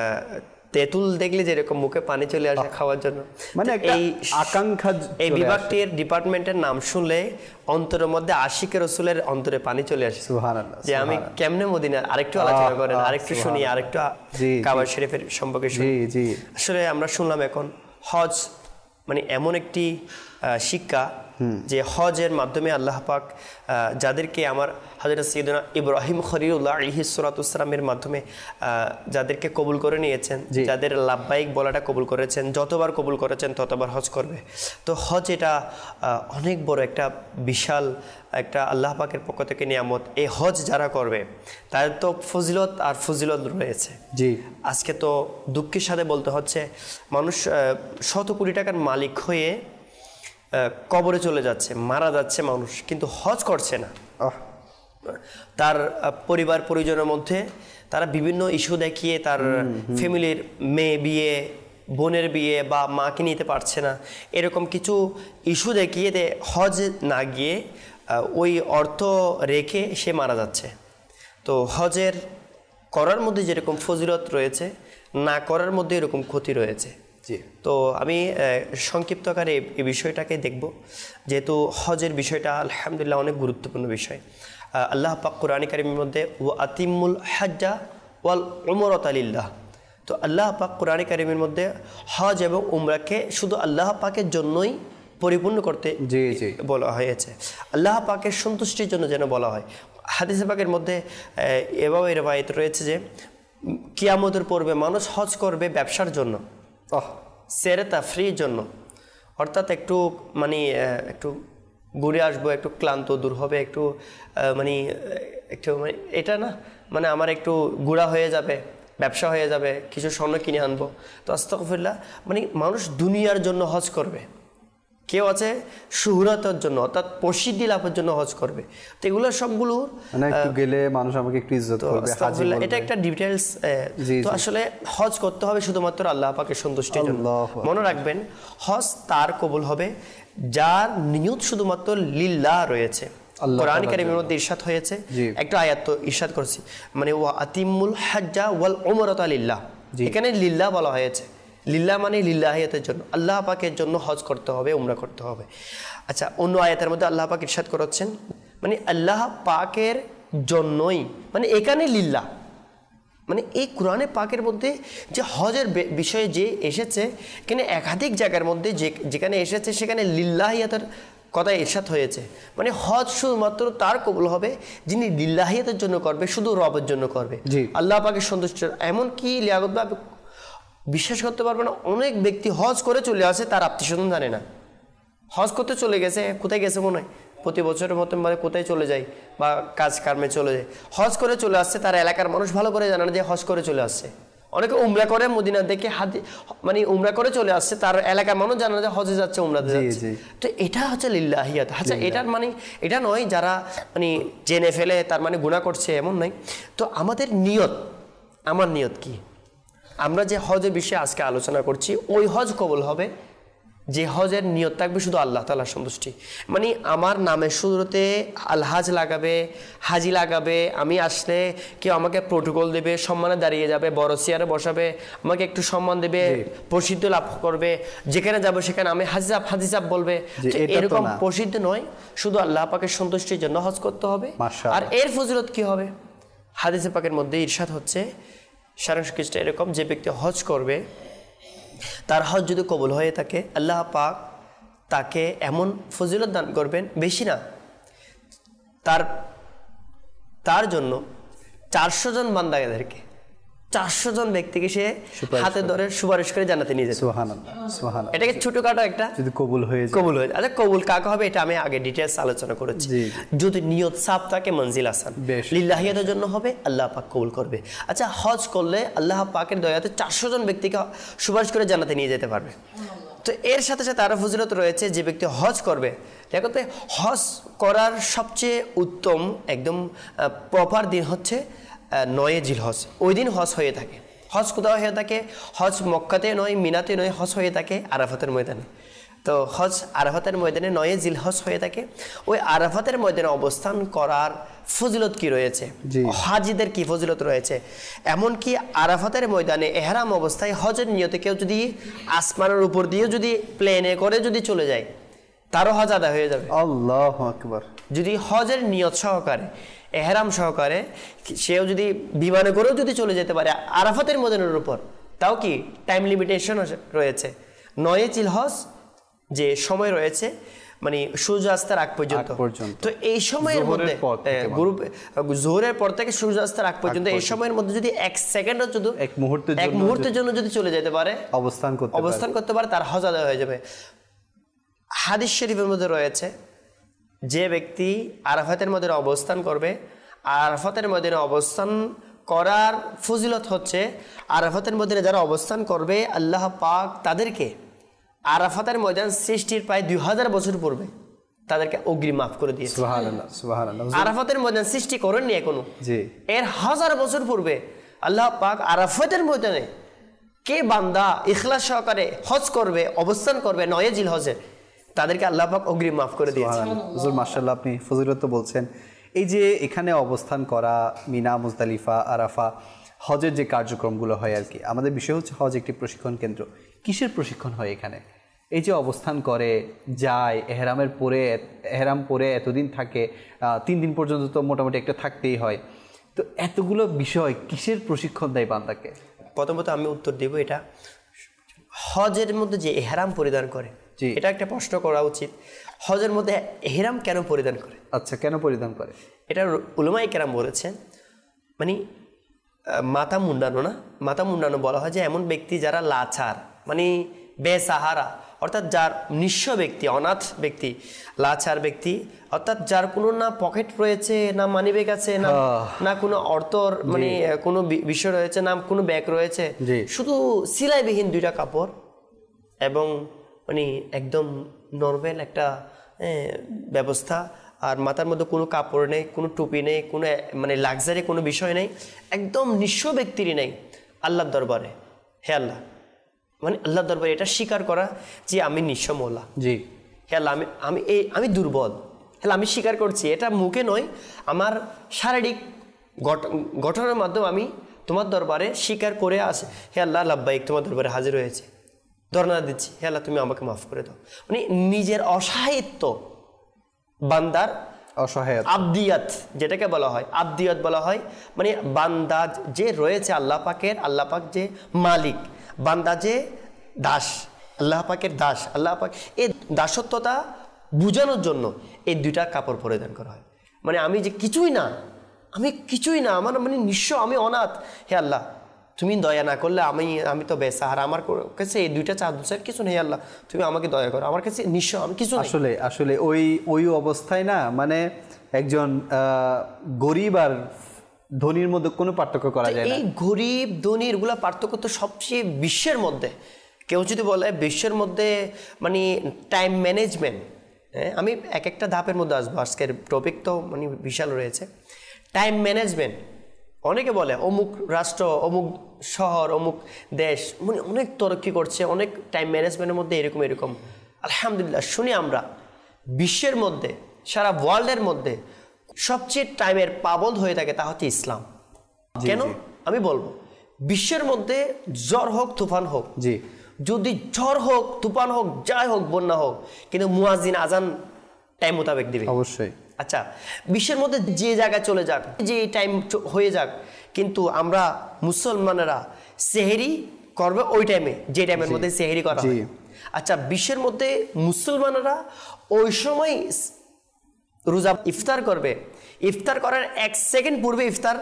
তেঁতুল দেখলে যেরকম মুখে পানি চলে আসে খাওয়ার জন্য, মানে এই আকাঙ্ক্ষা। এই বিভাগটির ডিপার্টমেন্টের নাম শুনলে অন্তরের মধ্যে আশিকের রাসূলের অন্তরে পানি চলে আসে। সুবহানাল্লাহ, যে আমি কেমনে মদিনা আরেকটু আলোচনা করেন, আরেকটু শুনি, আরেকটু কাবা শরীফের সম্পর্কে শুনি। জি জি। আসলে আমরা শুনলাম এখন হজ মানে এমন একটি শিক্ষা যে হজের মাধ্যমে আল্লাহ পাক যাদেরকে আমার হযরত সাইয়েদনা ইব্রাহিম খলিলুল্লাহ আলাইহিস সালাতু ওয়াস সালামের মাধ্যমে যাদেরকে কবুল করে নিয়েছেন, যাদের লাব্বাইক বলাটা কবুল করেছেন, যতবার কবুল করেছেন ততবার হজ করবে। তো হজ এটা অনেক বড় একটা বিশাল একটা আল্লাহ পাকের পক্ষ থেকে নিয়ামত। এই হজ যারা করবে তাদের তো ফজিলত আর ফজিলত রয়েছে। জি। আজকে তো দুঃখের সাথে বলতে হচ্ছে মানুষ শত কোটি টাকার মালিক হয়ে কবরে চলে যাচ্ছে, মারা যাচ্ছে মানুষ, কিন্তু হজ করছে না। তার পরিবার পরিজনের মধ্যে তারা বিভিন্ন ইস্যু দেখিয়ে তার ফ্যামিলির মেয়ে বিয়ে, বোনের বিয়ে বা মাকে নিতে পারছে না, এরকম কিছু ইস্যু দেখিয়ে হজ না গিয়ে ওই অর্থ রেখে সে মারা যাচ্ছে। তো হজের করার মধ্যে যেরকম ফজিলত রয়েছে, না করার মধ্যে এরকম ক্ষতি রয়েছে। জি। তো আমি সংক্ষিপ্ত আকারে এই বিষয়টাকে দেখব, যেহেতু হজের বিষয়টা আলহামদুলিল্লাহ অনেক গুরুত্বপূর্ণ বিষয়। আল্লাহ পাক কোরআন কারীমের মধ্যে ওয়া আতিমুল হাজ্জা ওয়াল উমরাতা লিল্লাহ, তো আল্লাহ পাক কোরআন কারীমের মধ্যে হজ এবং উমরাকে শুধু আল্লাহ পাকের জন্যই পরিপূর্ণ করতে জি জি বলা হয়েছে, আল্লাহ পাকের সন্তুষ্টির জন্য যেন বলা হয়। হাদিসে পাকের মধ্যে এভাবে রেওয়ায়েত রয়েছে যে কিয়ামতের পূর্বে মানুষ হজ করবে ব্যবসার জন্য, সেরে তাফরির জন্য, অর্থাৎ একটু মানে একটু ঘুরে আসবো, একটু ক্লান্ত দূর হবে, একটু মানে একটু মানে এটা না মানে আমার একটু ঘোরা হয়ে যাবে, ব্যবসা হয়ে যাবে, কিছু স্বর্ণ কিনে আনবো। তো আস্তাগফিরুল্লাহ, মানে মানুষ দুনিয়ার জন্য হজ করবে, কেউ আছে শুহরতের জন্য অর্থাৎ প্রসিদ্ধি লাভের জন্য হজ করবে। তো এগুলো সবগুলো মানে একটু গেলে মানুষ আমাকে একটু ইজ্জত করবে, হাজী বলবে, এটা একটা ডিটেইলস। তো আসলে হজ করতে হবে শুধুমাত্র আল্লাহ পাকের সন্তুষ্টির জন্য। মনে রাখবেন, হজ তার কবুল হবে যার নিয়ত শুধুমাত্র লিল্লাহ রয়েছে। কোরআন কারীমের মধ্যে ইরশাদ হয়েছে, একটা আয়াত তো ইরশাদ করছি, মানে ওয়া আতিমুল হাজ্জা ওয়াল উমরাতা লিল্লাহ, এখানে লিল্লাহ বলা হয়েছে। লিল্লাহ মানে লিল্লাহিয়াতের জন্য, আল্লাহ পাকের জন্য হজ করতে হবে, উমরা করতে হবে। আচ্ছা, অন্য আয়াতের মধ্যে আল্লাহ পাক ইরশাদ করেছেন, মানে আল্লাহ পাকের জন্যই, মানে এখানে লিল্লাহ, মানে এই কোরআনে পাকের মধ্যে যে হজের বিষয়ে যে এসেছে, এখানে একাধিক জায়গার মধ্যে যে যেখানে এসেছে সেখানে লিল্লাহিয়াতের কথা ইরশাদ হয়েছে। মানে হজ শুধুমাত্র তার কবুল হবে যিনি লিল্লাহিয়াতের জন্য করবে, শুধু রবের জন্য করবে, আল্লাহ পাকের সন্তুষ্ট। এমনকি লিয়াকত ভাবে বিশ্বাস করতে পারবে না, অনেক ব্যক্তি হজ করে চলে আসে, তার আত্মীয় স্বজন জানে না, হজ করতে চলে গেছে, কোথায় গেছে মনে হয় প্রতি বছরের মতো, মানে কোথায় চলে যায় বা কাজ কর্মে চলে যায়, হজ করে চলে আসছে, তার এলাকার মানুষ ভালো করে জানে না যে হজ করে চলে আসছে। অনেকে উমরা করে মদিনা দেখে হাদি মানে উমরা করে চলে আসছে, তার এলাকার মানুষ জানে না যে হজে যাচ্ছে, উমরাতে যাচ্ছে। তো এটা হচ্ছে লিল্লাহিয়াত। আচ্ছা, এটার মানে এটা নয় যারা মানে জেনে ফেলে তার মানে গুনাহ করছে, এমন নয়। তো আমাদের নিয়ত, আমার নিয়ত কি, আমরা যে হজের বিষয়ে আজকে আলোচনা করছি, ওই হজ কবুল হবে যে হজের নিয়ত থাকবে শুধু আল্লাহ তাআলার সন্তুষ্টি। মানে আমার নামে শুরুতে আলহাজ লাগাবে, হাজি লাগাবে, আমি আসলে কেউ আমাকে প্রোটোকল দেবে, সম্মানে দাঁড়িয়ে যাবে, বড় চেয়ারে বসাবে, আমাকে একটু সম্মান দেবে, প্রসিদ্ধ লাভ করবে, যেখানে যাবো সেখানে আমি হাজি সাহেব হাজি সাহেব বলবে, এরকম প্রসিদ্ধ নয়। শুধু আল্লাহ পাকের সন্তুষ্টির জন্য হজ করতে হবে। আর এর ফজিলত কি হবে? হাদিসে পাকের মধ্যে ইরশাদ হচ্ছে, সারাংশ কিছুটা এরকম, যে ব্যক্তি হজ করবে তার হজ যদি কবুল হয়ে থাকে, আল্লাহ পাক তাকে এমন ফজিলত দান করবেন, বেশি না, তার তার জন্য চারশো জন বান্দাদেরকে, চারশো জন ব্যক্তিকে সে হাতে ধরে সুপারিশ করে জান্নাতে নিয়ে যেতে। সুবহানাল্লাহ, সুবহানাল্লাহ। এটাকে ছোটখাটো একটা যদি কবুল হয়ে যায়, কবুল হয়ে যায়। আচ্ছা, কবুল কাকে হবে এটা আমি আগে ডিটেইলস আলোচনা করেছি। যদি নিয়ত সাফ থাকে, মনজিল আসান, লিল্লাহিয়াতের জন্য হবে, আল্লাহ পাক কবুল করবে। আচ্ছা, হজ করলে আল্লাহ পাকের দয়াতে চারশো জন ব্যক্তিকে সুপারিশ করে জান্নাতে নিয়ে যেতে পারবে। তো এর সাথে সাথে আরো ফজিলত রয়েছে, যে ব্যক্তি হজ করবে, দেখো তো হজ করার সবচেয়ে উত্তম একদম প্রপার দিন হচ্ছে নয় জিলহজ। ওই দিন হজ হয়ে থাকে। হজ কোথাও হয়ে থাকে? হজ মক্কাতে নয়, মিনাতে নয়, হজ হয়ে থাকে আরাফাতের ময়দানে। তো হজ আরাফাতের ময়দানে নয় জিলহজ হয়ে থাকে। ওই আরাফাতের ময়দানে অবস্থান করার ফজিলত কি রয়েছে, হাজিদের কি ফজিলত রয়েছে, এমনকি আরাফাতের ময়দানে এহরাম অবস্থায় হজের নিয়তে কেউ যদি আসমানের উপর দিয়ে যদি প্লেনে করে যদি চলে যায়, তারও হজ আদায় হয়ে যাবে। আল্লাহু আকবার। যদি হজের নিয়ত সহকারে, এহরাম সহকারে সেও যদি বিমানে করেও যদি চলে যেতে পারে আরাফাতের ময়দানের উপর, তাও কি টাইম লিমিটেশন রয়েছে। নয় জিলহজ যে সময় রয়েছে, মানে সূর্যাস্তের আগ পর্যন্ত, তো এই সময়ের মধ্যে গ্রুপ জোহরের পর থেকে সূর্যাস্তের আগ পর্যন্ত, এই সময়ের মধ্যে যদি এক সেকেন্ডও যদি এক মুহূর্তের এক মুহূর্তের জন্য যদি চলে যেতে পারে, অবস্থান করতে অবস্থান করতে পারে, তার হজ আদায় হয়ে যাবে। হাদিস শরীফের মধ্যে রয়েছে, যে ব্যক্তি আরাফাতের মধ্যে অবস্থান করবে, আরাফাতের মধ্যে অবস্থান করার ফজিলত হচ্ছে, আরাফাতের মধ্যে যারা অবস্থান করবে আল্লাহ পাক তাদেরকে আরাফাতের ময়দান সৃষ্টির প্রায় দুই হাজার বছর পূর্বে তাদেরকে অগ্রিম মাফ করে দিয়েছে। সুবহানাল্লাহ সুবহানাল্লাহ। আরাফাতের ময়দান সৃষ্টি করেননি এখনো, জি, এর হাজার বছর পূর্বে আল্লাহ পাক আরাফাতের ময়দানে কে বান্দা ইখলাস সহকারে হজ করবে, অবস্থান করবে নয় জিলহজে, তাদেরকে আল্লাহ পাক অগ্রিম মাফ করে দিয়েছে। হুজুর মাশাআল্লাহ, আপনি ফজিলত তো বলছেন। এই যে এখানে অবস্থান করা, মিনা, মুজদালিফা, আরাফা, হজের যে কার্যক্রমগুলো হয় আর কি, আমাদের বিষয় হচ্ছে হজ একটি প্রশিক্ষণ কেন্দ্র। কিসের প্রশিক্ষণ হয় এখানে? এই যে অবস্থান করে যায়, এহরামের পরে এহরাম পরে এতদিন থাকে, তিন দিন পর্যন্ত তো মোটামুটি একটা থাকতেই হয়, তো এতগুলো বিষয় কিসের প্রশিক্ষণ দেয় বান্দাকে? প্রথমত আমি উত্তর দেব, এটা হজের মধ্যে যে এহরাম পরিধান করে, এটা একটা প্রশ্ন করা উচিত। হজের মধ্যে এহরাম কেন পরিধান করে? আচ্ছা, কেন পরিধান করে? এটা উলামায়ে কেরাম বলেছেন, মানে মাথা মুন্ডানো না, মাথা মুন্ডানো বলা হয় যে এমন ব্যক্তি যারা লাচার, মানে বেসাহারা, অর্থাৎ যার নিঃস্ব ব্যক্তি, অনাথ ব্যক্তি, লাচার ব্যক্তি, অর্থাৎ যার কোনো না পকেট রয়েছে, না মানিব্যাগ আছে, না না কোনো অর্থর মানে কোনো বিষয় রয়েছে, না কোনো ব্যাগ রয়েছে, শুধু সিলাইবিহীন দুইটা কাপড় এবং মানে একদম নর্মাল একটা ব্যবস্থা, আর মাথার মধ্যে কোনো কাপড় নেই, কোনো টুপি নেই, কোনো মানে লাক্সারি কোনো বিষয় নেই, একদম নিঃস্ব ব্যক্তিরই নেই আল্লাহর দরবারে। হে আল্লাহ, মানে আল্লাহর দরবারে এটা স্বীকার করা যে আমি নিঃস্ব মওলা, জি হে আল্লাহ, আমি আমি এই আমি দুর্বল, হ্যাঁ আমি স্বীকার করছি, এটা মুখে নয়, আমার শারীরিক গঠনের মাধ্যমে আমি তোমার দরবারে স্বীকার করে আসে, হে আল্লাহ লাব্বাইক, তোমার দরবারে হাজির হয়েছে, ধর্ণা দিচ্ছি, হে আল্লাহ তুমি আমাকে মাফ করে দাও। মানে নিজের অসহায়ত্ব, বান্দার অসহায় আবদিয়াত যেটাকে বলা হয়, আবদিয়াত বলা হয়, মানে বান্দা যে রয়েছে আল্লাহ পাকের, আল্লাহ পাক যে মালিক, বান্দা যে দাস, আল্লাহ পাকের দাস, আল্লাহ পাক এই দাসত্বতা বোঝানোর জন্য এই দুইটা কাপড় পরিধান করা হয়। মানে আমি যে কিছুই না, আমি কিছুই না, আমার মানে নিঃস্ব, আমি অনাথ, হে আল্লাহ তুমি দয়া না করলে আমি আমি তো বেসাহারা, আমার কাছে এই দুইটা চাদর কিছু নেই, আল্লাহ তুমি আমাকে দয়া করো, আমার কাছে নিঃস্ব, আমি কিছু। আসলে আসলে ওই ওই অবস্থায় না, মানে একজন গরিব আর ধনীর মধ্যে কোনো পার্থক্য করা যায় না। এই গরিব ধনী এগুলা পার্থক্য তো সবচেয়ে বিশ্বের মধ্যে, কেউ যদি বলে বিশ্বের মধ্যে মানে টাইম ম্যানেজমেন্ট, হ্যাঁ আমি এক একটা ধাপের মধ্যে আসবো, আজকের টপিক তো মানে বিশাল রয়েছে। টাইম ম্যানেজমেন্ট, অনেকে বলে অমুক রাষ্ট্র, অমুক শহর, অমুক দেশ মানে অনেক তরক্কি করছে, অনেক টাইম ম্যানেজমেন্টের মধ্যে এরকম এরকম। আলহামদুলিল্লাহ, শুনি আমরা বিশ্বের মধ্যে, সারা ওয়ার্ল্ডের মধ্যে সবচেয়ে টাইমের পাবন্দ হয়ে থাকে তা হচ্ছে ইসলাম। কেন আমি বলবো, বিশ্বের মধ্যে জ্বর হোক তুফান হোক, জি যদি ঝড় হোক তুফান হোক যাই হোক বন্যা হোক, কিন্তু মুয়াজ্জিন আজান টাইম মোতাবেক দিবে অবশ্যই। আচ্ছা, বিশ্বের মধ্যে যে জায়গায় চলে যাক, যে টাইম হয়ে যাক, কিন্তু আমরা মুসলমানেরা সেহেরি করবে ওই টাইমে, যে টাইমের মধ্যে সেহেরি করা হয়। আচ্ছা, বিশ্বের মধ্যে মুসলমানেরা ওই সময় রোজা ইফতার করবে, ইফতার করার এক সেকেন্ড পূর্বে ইফতার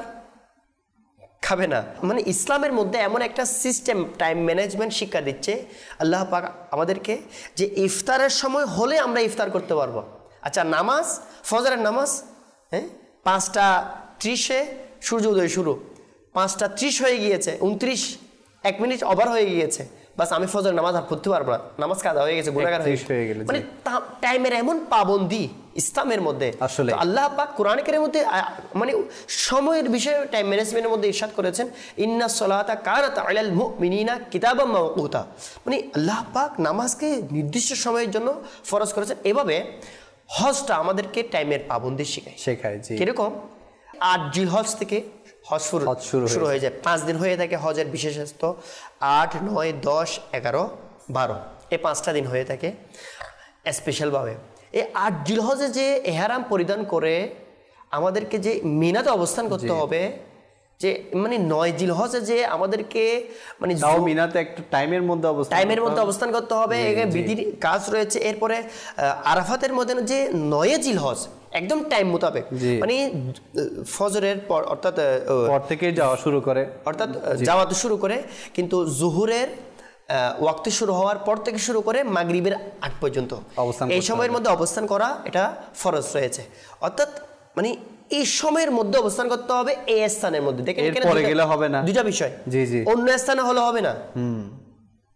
খাবে না। মানে ইসলামের মধ্যে এমন একটা সিস্টেম, টাইম ম্যানেজমেন্ট শিক্ষা দিচ্ছে আল্লাহ পাক আমাদেরকে, যে ইফতারের সময় হলে আমরা ইফতার করতে পারবো। আচ্ছা, নামাজ, ফজরের নামাজ, হ্যাঁ পাঁচটা ত্রিশে সূর্য উদয় শুরু, পাঁচটা ত্রিশ হয়ে গিয়েছে, উনত্রিশ এক মিনিট ওভার হয়ে গিয়েছে, বাস আমি ফজরের নামাজ আর পড়তে পারবো না, নামাজ কাদা হয়ে গেছে, গুনাহগার হয়ে গেছে। মানে টাইমের এমন পাবন্দি ইসলামের মধ্যে। আসলে আল্লাহ পাক কোরআন কারীমের মধ্যে মানে সময়ের বিষয়ে টাইম ম্যানেজমেন্টের মধ্যে ইরশাদ করেছেন, ইন্নাস সালাতা কানাত আলাল মুমিনিনা কিতাবাম মাওকুতা। মানে আল্লাহ পাক নামাজকে নির্দিষ্ট সময়ের জন্য ফরজ করেছেন। এভাবে হজটা আমাদেরকে টাইমের পাবন্দি শেখায় শেখায় জি। কিরকম, আট জিলহজ থেকে হজ শুরু শুরু হয়ে যায়, পাঁচ দিন হয়ে থাকে হজের বিশেষত্ব, আট নয় দশ এগারো বারো, এই পাঁচটা দিন হয়ে থাকে স্পেশালভাবে। এই আট জিলহজে যে এহরাম পরিধান করে আমাদেরকে যে মিনাতে অবস্থান করতে হবে, যে মানে নয় জিলহজে যে আমাদেরকে মানে মিনাতে একটু টাইমের মধ্যে অবস্থান টাইমের মধ্যে অবস্থান করতে হবে, এখানে বিধির কাজ রয়েছে। এরপরে আরাফাতের মধ্যে যে নয় জিলহজ একদম টাইম মোতাবেক, মানে ফজরের পর অর্থাৎ পর থেকে যাওয়া শুরু করে, অর্থাৎ যাওয়া তো শুরু করে, কিন্তু জোহরের ওয়াক্ত শুরু হওয়ার পর থেকে শুরু করে মাগরিবের আগ পর্যন্ত এই সময়ের মধ্যে অবস্থান করা এটা ফরজ রয়েছে। অর্থাৎ মানে এই সময়ের মধ্যে অবস্থান করতে হবে এই স্থানের মধ্যে। দেখেন এখানে পরে গেলে হবে না, দুইটা বিষয়, জি জি অন্য স্থানে হলে হবে না। হুম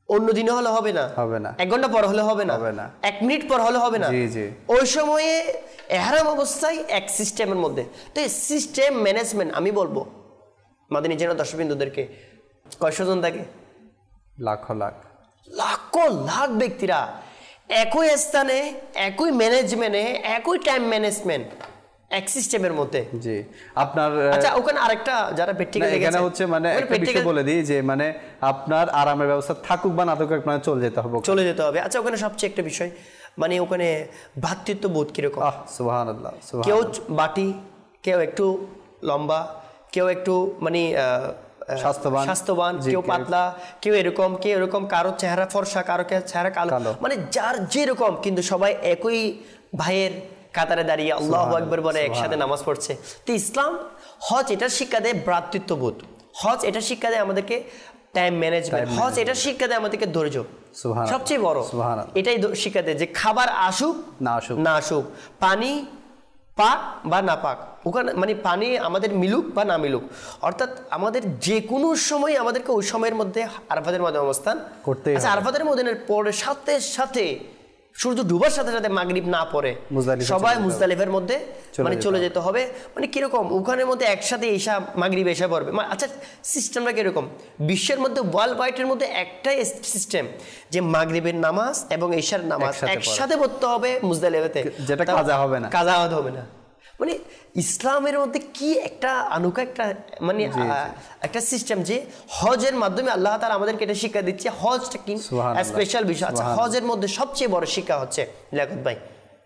অন্য দিনে হলে হবে না, হবে না, এক ঘন্টা পর হলে হবে না, হবে না, এক মিনিট পর হলে হবে না। জি জি ওই সময়ে এহরাম অবস্থায় এক সিস্টেমের মধ্যে। তো এই সিস্টেম ম্যানেজমেন্ট আমি বলবো মাদানী জেনা দর্শকবৃন্দদেরকে, কয়শো জন থাকে? লাখ লাখ লাখ লাখ ব্যক্তিরা একই স্থানে, একই ম্যানেজমেন্টে, একই টাইম ম্যানেজমেন্ট, এক সিস্টেমের মধ্যে। জি আপনার আচ্ছা ওখানে আরেকটা যারা প্র্যাকটিক্যাল এখানে হচ্ছে মানে একটা বিষয় বলে দিই যে মানে আপনার আরামের ব্যবস্থা থাকুক বা না থাকুক আপনার চলে যেতে হবে, চলে যেতে হবে। আচ্ছা ওখানে সবচেয়ে একটা বিষয় মানে ওখানে ভ্রাতৃত্ব বোধ কিরকম? আহ সুবহানাল্লাহ, কেউ বাটি, কেউ একটু লম্বা, কেউ একটু মানে স্বাস্থ্যবান স্বাস্থ্যবান কেউ পাতলা, কেউ এরকম, কেউ এরকম, কারো চেহারা ফর্সা, কারো চেহারা কালো, মানে যার যেরকম, কিন্তু সবাই একই ভাইয়ের কাতারে দাঁড়িয়ে আল্লাহু আকবার বলে একসাথে নামাজ পড়ছে। তো ইসলাম হজ এটা শিক্ষা দেয় ভ্রাতৃত্ববোধ, হজ এটা শিক্ষা দেয় আমাদেরকে টাইম ম্যানেজমেন্ট, হজ এটা শিক্ষা দেয় আমাদেরকে ধৈর্য, সবচেয়ে বড় এটাই শিক্ষা দেয় যে খাবার আসুক না আসুক না আসুক, পানি পাক বা না পাক, ওখানে মানে পানি আমাদের মিলুক বা না মিলুক, অর্থাৎ আমাদের যে কোনো সময় আমাদেরকে ওই সময়ের মধ্যে আরাফাতের মধ্যে অবস্থান করতে। আচ্ছা আরাফাতের মধ্যে পরে সাথে সাথে সূর্য ডুবার সাথে সাথে মাগরিব না পড়ে সবাই মুজদালিফার মধ্যে মানে চলে যেতে হবে। মানে কিরকম ওখানের মধ্যে একসাথে ঈশা মাগরিব এসে পড়বে। আচ্ছা সিস্টেমটা কিরকম? বিশ্বের মধ্যে ওয়ার্ল্ড ওয়াইডের মধ্যে একটাই সিস্টেম যে মাগরিবের নামাজ এবং ঈশার নামাজ একসাথে পড়তে হবে মুজদালিফাতে, যেটা কাজা হবে না, কাজা হবে না। মানে ইসলামের মধ্যে কি একটা আনুকা একটা মানে একটা সিস্টেম যে হজের মাধ্যমে আল্লাহ তাআলা আমাদেরকে এটা শিক্ষা দিচ্ছে। হজটা কি স্পেশাল বিষয়। আচ্ছা হজের মধ্যে সবচেয়ে বড় শিক্ষা হচ্ছে লিয়াকত ভাই,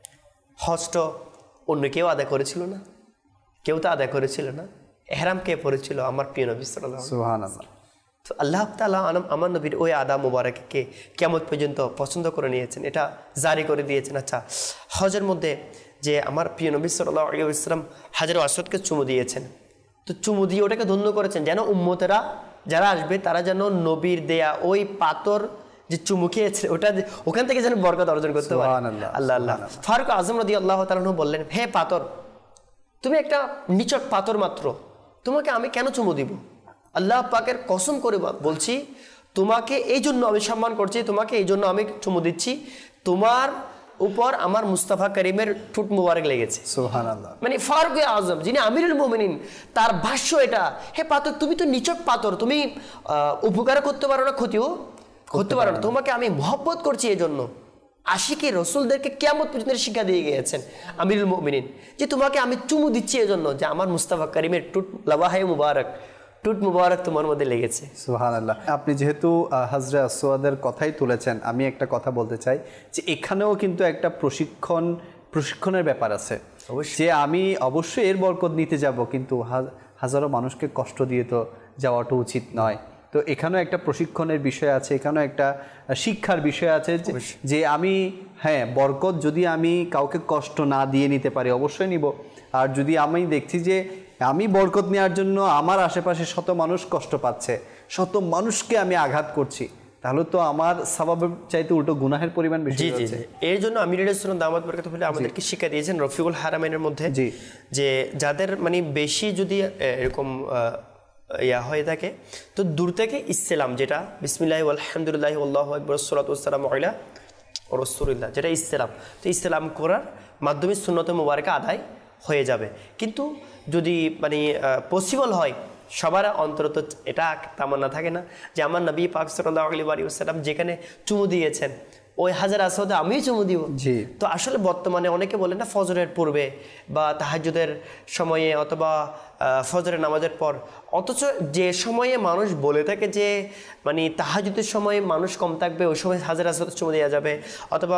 হজটা অন্য কেউ আদায় করেছিল না, কেউ তো আদায় করেছিল না, ইহরাম কে পড়েছিল? আমার প্রিয় নবী সাল্লাল্লাহু আলাইহি ওয়াসাল্লাম। সুবহানাল্লাহ। তো আল্লাহ তাআলা আমার নবীর ওই আদা মুবারককে কিয়ামত পর্যন্ত পছন্দ করে নিয়েছেন, এটা জারি করে দিয়েছেন। আচ্ছা হজের মধ্যে যে আমার প্রিয় নবী সাল্লাল্লাহু আলাইহি ওয়াসাল্লাম হাজরে আসওয়াদকে চুমু দিয়েছেন, তো চুমু দিয়ে ওটাকে ধন্য করেছেন যেন উম্মতেরা যারা আসবে তারা যেন নবীর দেয়া ওই পাথর যে চুমু খেয়েছে ওটা ওখান থেকে যেন বরকত অর্জন করতে পারে। আল্লাহ আল্লাহ ফারুক আজম রাদিয়াল্লাহু তাআলা আনহু বললেন, হে পাথর, তুমি একটা নিচক পাথর মাত্র, তোমাকে আমি কেন চুমু দিব? আল্লাহ পাকের কসম করে বলছি, তোমাকে এই জন্য আমি সম্মান করছি, তোমাকে এই জন্য আমি চুমু দিচ্ছি, তোমার উপর আমার মুস্তাফা করিমের ঠোঁট মুবারক লেগেছে। সুবহানাল্লাহ। মানে ফারুক আজম যিনি আমিরুল মুমিনিন তার ভাষ্য এটা, হে পাথর তুমি তো নিচক পাথর, তুমি উপকার করতে পারো না, ক্ষতিও করতে পারো না, তোমাকে আমি মহব্বত করছি এই জন্য। আশিকি রসুলদেরকে কিয়ামত পর্যন্ত শিক্ষা দিয়ে গিয়েছেন আমিরুল মুমিনিন যে তোমাকে আমি চুমু দিচ্ছি এই জন্য যে আমার মুস্তাফা করিমের ঠোঁট লাওয়াহে মুবারক, টুট মুবারক তোমার মধ্যে লেগেছে। সুবহানাল্লাহ। আপনি যেহেতু হাজরে আসওয়াদের কথাই তুলেছেন, আমি একটা কথা বলতে চাই যে এখানেও কিন্তু একটা প্রশিক্ষণ প্রশিক্ষণের ব্যাপার আছে যে আমি অবশ্যই এর বরকত নিতে যাব, কিন্তু হাজারো মানুষকে কষ্ট দিয়ে তো যাওয়াটা উচিত নয়। তো এখানেও একটা প্রশিক্ষণের বিষয় আছে, এখানেও একটা শিক্ষার বিষয় আছে যে আমি হ্যাঁ বরকত যদি আমি কাউকে কষ্ট না দিয়ে নিতে পারি অবশ্যই নিব, আর যদি আমি দেখছি যে আমি বরকত নেওয়ার জন্য আমার আশেপাশে শত মানুষ কষ্ট পাচ্ছে, শত মানুষকে আমি আঘাত করছি, তাহলে তো আমার সওয়াবের চাইতে উল্টো গুনাহের পরিমাণ বেশি হচ্ছে। এর জন্য আমির রাসূলুল্লাহ দামাত বরকাতুহু আমাদেরকে শিক্ষা দিয়েছেন রফিকুল হারামাইনের মধ্যে যে যাদের মানে বেশি যদি এরকম ইয়া হয়ে থাকে তো দূর থেকে ইসলাম, যেটা বিসমিল্লাহি আলহামদুলিল্লাহি আল্লাহু আকবার সালাতু ওয়াসসালামু আলা রাসূলিল্লাহ, যেটা ইসলাম, তো ইসলাম করার মাধ্যমে সুন্নতে মুবারাকা আদায় হয়ে যাবে। কিন্তু যদি মানে পসিবল হয় সবার অন্তরত এটা তামান্না থাকে না যে আমার নবী পাক সাল্লাল্লাহু আলাইহি ওয়াসাল্লাম যেখানে চুমু দিয়েছেন ওই হাজার আসওয়াদে আমিও চুমু দিব। তো আসলে বর্তমানে অনেকে বলেন না ফজরের পূর্বে বা তাহাজ্জুদের সময়ে অথবা ফজরের নামাজের পর, অথচ যে সময়ে মানুষ বলে থাকে যে মানে তাহাজ্জুদের সময় মানুষ কম থাকবে ওই সময় হাজার আসওয়াদে চুমু দেওয়া যাবে, অথবা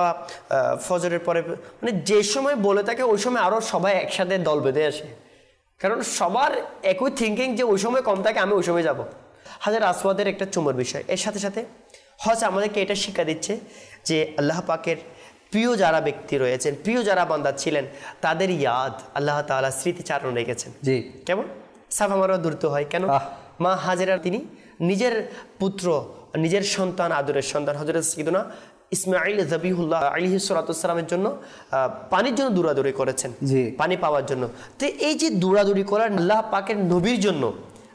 ফজরের পরে মানে যে সময় বলে থাকে ওই সময় আরও সবাই একসাথে দল বেঁধে আসে, কারণ সবার একই থিঙ্কিং যে ওই সময় কম থাকে আমি ওই সময় যাব। হাজার আসওয়াদের একটা চুমুর বিষয়। এর সাথে সাথে হজ আমাদেরকে এটা শিক্ষা দিচ্ছে যে আল্লাহ পাকের প্রিয় যারা ব্যক্তি রয়েছেন, প্রিয় যারা বান্দা ছিলেন, তাদের ইয়াদ আল্লাহ তাআলা স্মৃতিচারণ রেখেছেন। জি কেমন সাফা মারওয়া দ্রুত হয় কেন? মা হাজেরা তিনি নিজের পুত্র, নিজের সন্তান, আদরের সন্তান হযরত সাইয়্যিদুনা ইসমাঈল যাবিহুল্লাহ আলাইহিস সালাতু ওয়াসসালামের জন্য পানির জন্য দৌড়াদৌড়ি করেছেন, পানি পাওয়ার জন্য। তো এই যে দৌড়াদৌড়ি করার আল্লাহ পাকের নবীর জন্য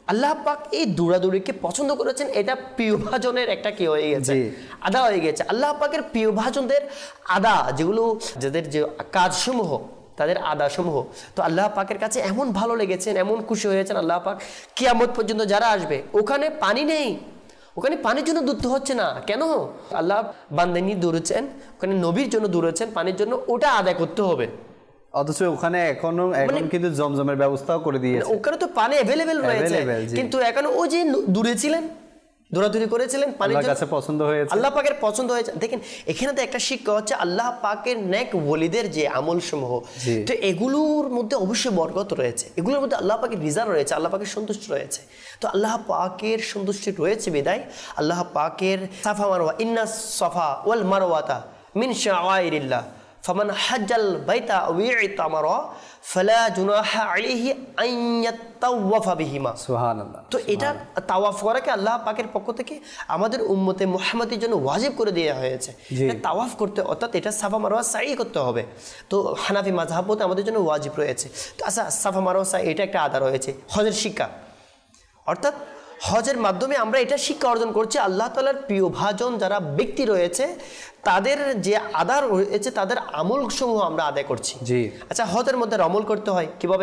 আল্লাহ পাক এই দৌড়াদৌড়িকে পছন্দ করেছেন, এটা প্রিয়ভাজনের একটা কি হয়ে গেছে, আদা হয়ে গেছে। আল্লাহ পাকের প্রিয়ভাজনদের আদা, যেগুলো যাদের যে কাজসমূহ তাদের আদাসমূহ, তো আল্লাহ পাকের কাছে এমন ভালো লেগেছেন, এমন খুশি হয়েছেন আল্লাহ পাক, কিয়ামত পর্যন্ত যারা আসবে ওখানে পানি নেই, ওখানে পানির জন্য দূরতে হচ্ছে না। কেন? আল্লাহ বান্দানি দৌড়েছেন, ওখানে নবীর জন্য দৌড়েছেন পানির জন্য, ওটা আদায় করতে হবে। অথচ ওখানে এখনো এখন কিন্তু জমজমের ব্যবস্থাও করে দিয়েছে, ওখানে তো পানি অ্যাভেলেবেল রয়েছে, কিন্তু এখন ও যে দূরে ছিলেন, দৌড়াদৌড়ি করেছিলেন পানির জন্য, কাছে পছন্দ হয়েছে, আল্লাহ পাকের পছন্দ হয়েছে। দেখেন এখানে তো একটা শিক্ষা হচ্ছে আল্লাহ পাকের নেক ওলিদের যে আমল সমূহ, তো এগুলোর মধ্যে অবশ্যই বরকত রয়েছে, এগুলোর মধ্যে আল্লাহ পাকের রিজা রয়েছে, আল্লাহ পাকের সন্তুষ্টি রয়েছে। তো আল্লাহ পাকের সন্তুষ্টি রয়েছে বিদায় আল্লাহ পাকের সাফা মারওয়া, ইন্না সাফা ওয়াল মারওয়াতা মিন শাআইরিল্লাহ ফামান হাজ্জাল বাইতা আও ইতামারা ফালা জুনাহা আলাইহি আন ইয়াতাওয়াফা বিহিমা। সুবহানাল্লাহ। তো এটা তাওয়াফ করাকে আল্লাহ পাকের পক্ষ থেকে আমাদের উম্মতে মুহাম্মাদের জন্য ওয়াজিব করে দেওয়া হয়েছে, তাওয়াফ করতে, অর্থাৎ এটা সাফা মারওয়া সাই করতে হবে। তো হানাফি মাযহাবতে আমাদের জন্য ওয়াজিব রয়েছে। তো আচ্ছা, সাফা মারওয়া সাই এটা একটা আদা রয়েছে, হজের শিক্ষা, অর্থাৎ হজের মাধ্যমে আমরা এটা শিক্ষা অর্জন করছি আল্লাহ তাআলার প্রিয়ভাজন যারা ব্যক্তি রয়েছে তাদের যে আদা রয়েছে তাদের আমল সমূহ আমরা আদায় করছি। জি। আচ্ছা, হজের মধ্যে আমল করতে হয় কিভাবে?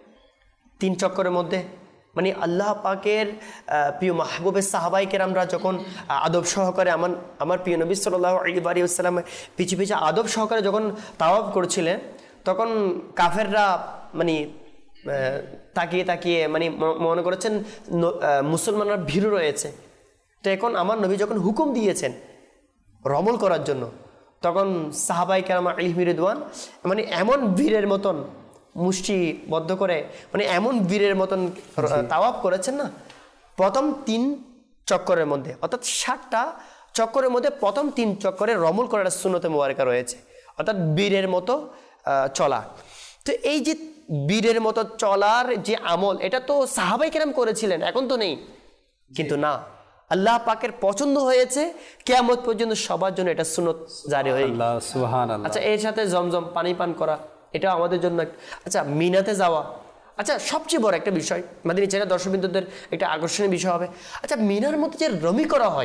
তিন চক্করের মধ্যে, মানে আল্লাহ পাকের প্রিয় মাহবুবের সাহাবাই কেরামরা যখন আদব সহকারে আমার আমার প্রিয় নবী সাল্লাল্লাহু আলাইহি ওয়াসাল্লাম পিছু পিছু আদব সহকারে যখন তাওয়াফ করছিলেন, তখন কাফেররা মানে তাকিয়ে তাকিয়ে মানে মনে করেছেন মুসলমানরা ভীরু রয়েছে। তো এখন আমার নবী যখন হুকুম দিয়েছেন রমল করার জন্য, তখন সাহাবাই কেরাম আলাইহিম রিদওয়ান মানে এমন বীরের মতন মুষ্টিবদ্ধ করে, মানে এমন বীরের মতন তাওয়াফ করেছেন না, প্রথম তিন চক্করের মধ্যে, অর্থাৎ ষাটটা চক্করের মধ্যে প্রথম তিন চক্করে রমল করার সুন্নতে মুবারাকা রয়েছে, অর্থাৎ বীরের মতো চলা। তো এই যে বীরের মতো চলার যে আমল, এটা তো সাহাবাই কেরাম করেছিলেন, এখন তো নেই, কিন্তু না, আল্লাহ পাকের পছন্দ হয়েছে, কিয়ামত পর্যন্ত সবার জন্য এটা সুন্নত জারি হয়ে গেল। সুবহানাল্লাহ। আচ্ছা, এর সাথে জমজম পানি পান করা, এটা আমাদের জন্য। আচ্ছা, মিনাতে যাওয়া, আচ্ছা সবচেয়ে বড় একটা বিষয়, মাদিনী চ্যানেল দর্শকবৃন্দদের একটা আকর্ষণীয় বিষয় হবে। আচ্ছা, মিনার মধ্যে যে রমি করা হয়,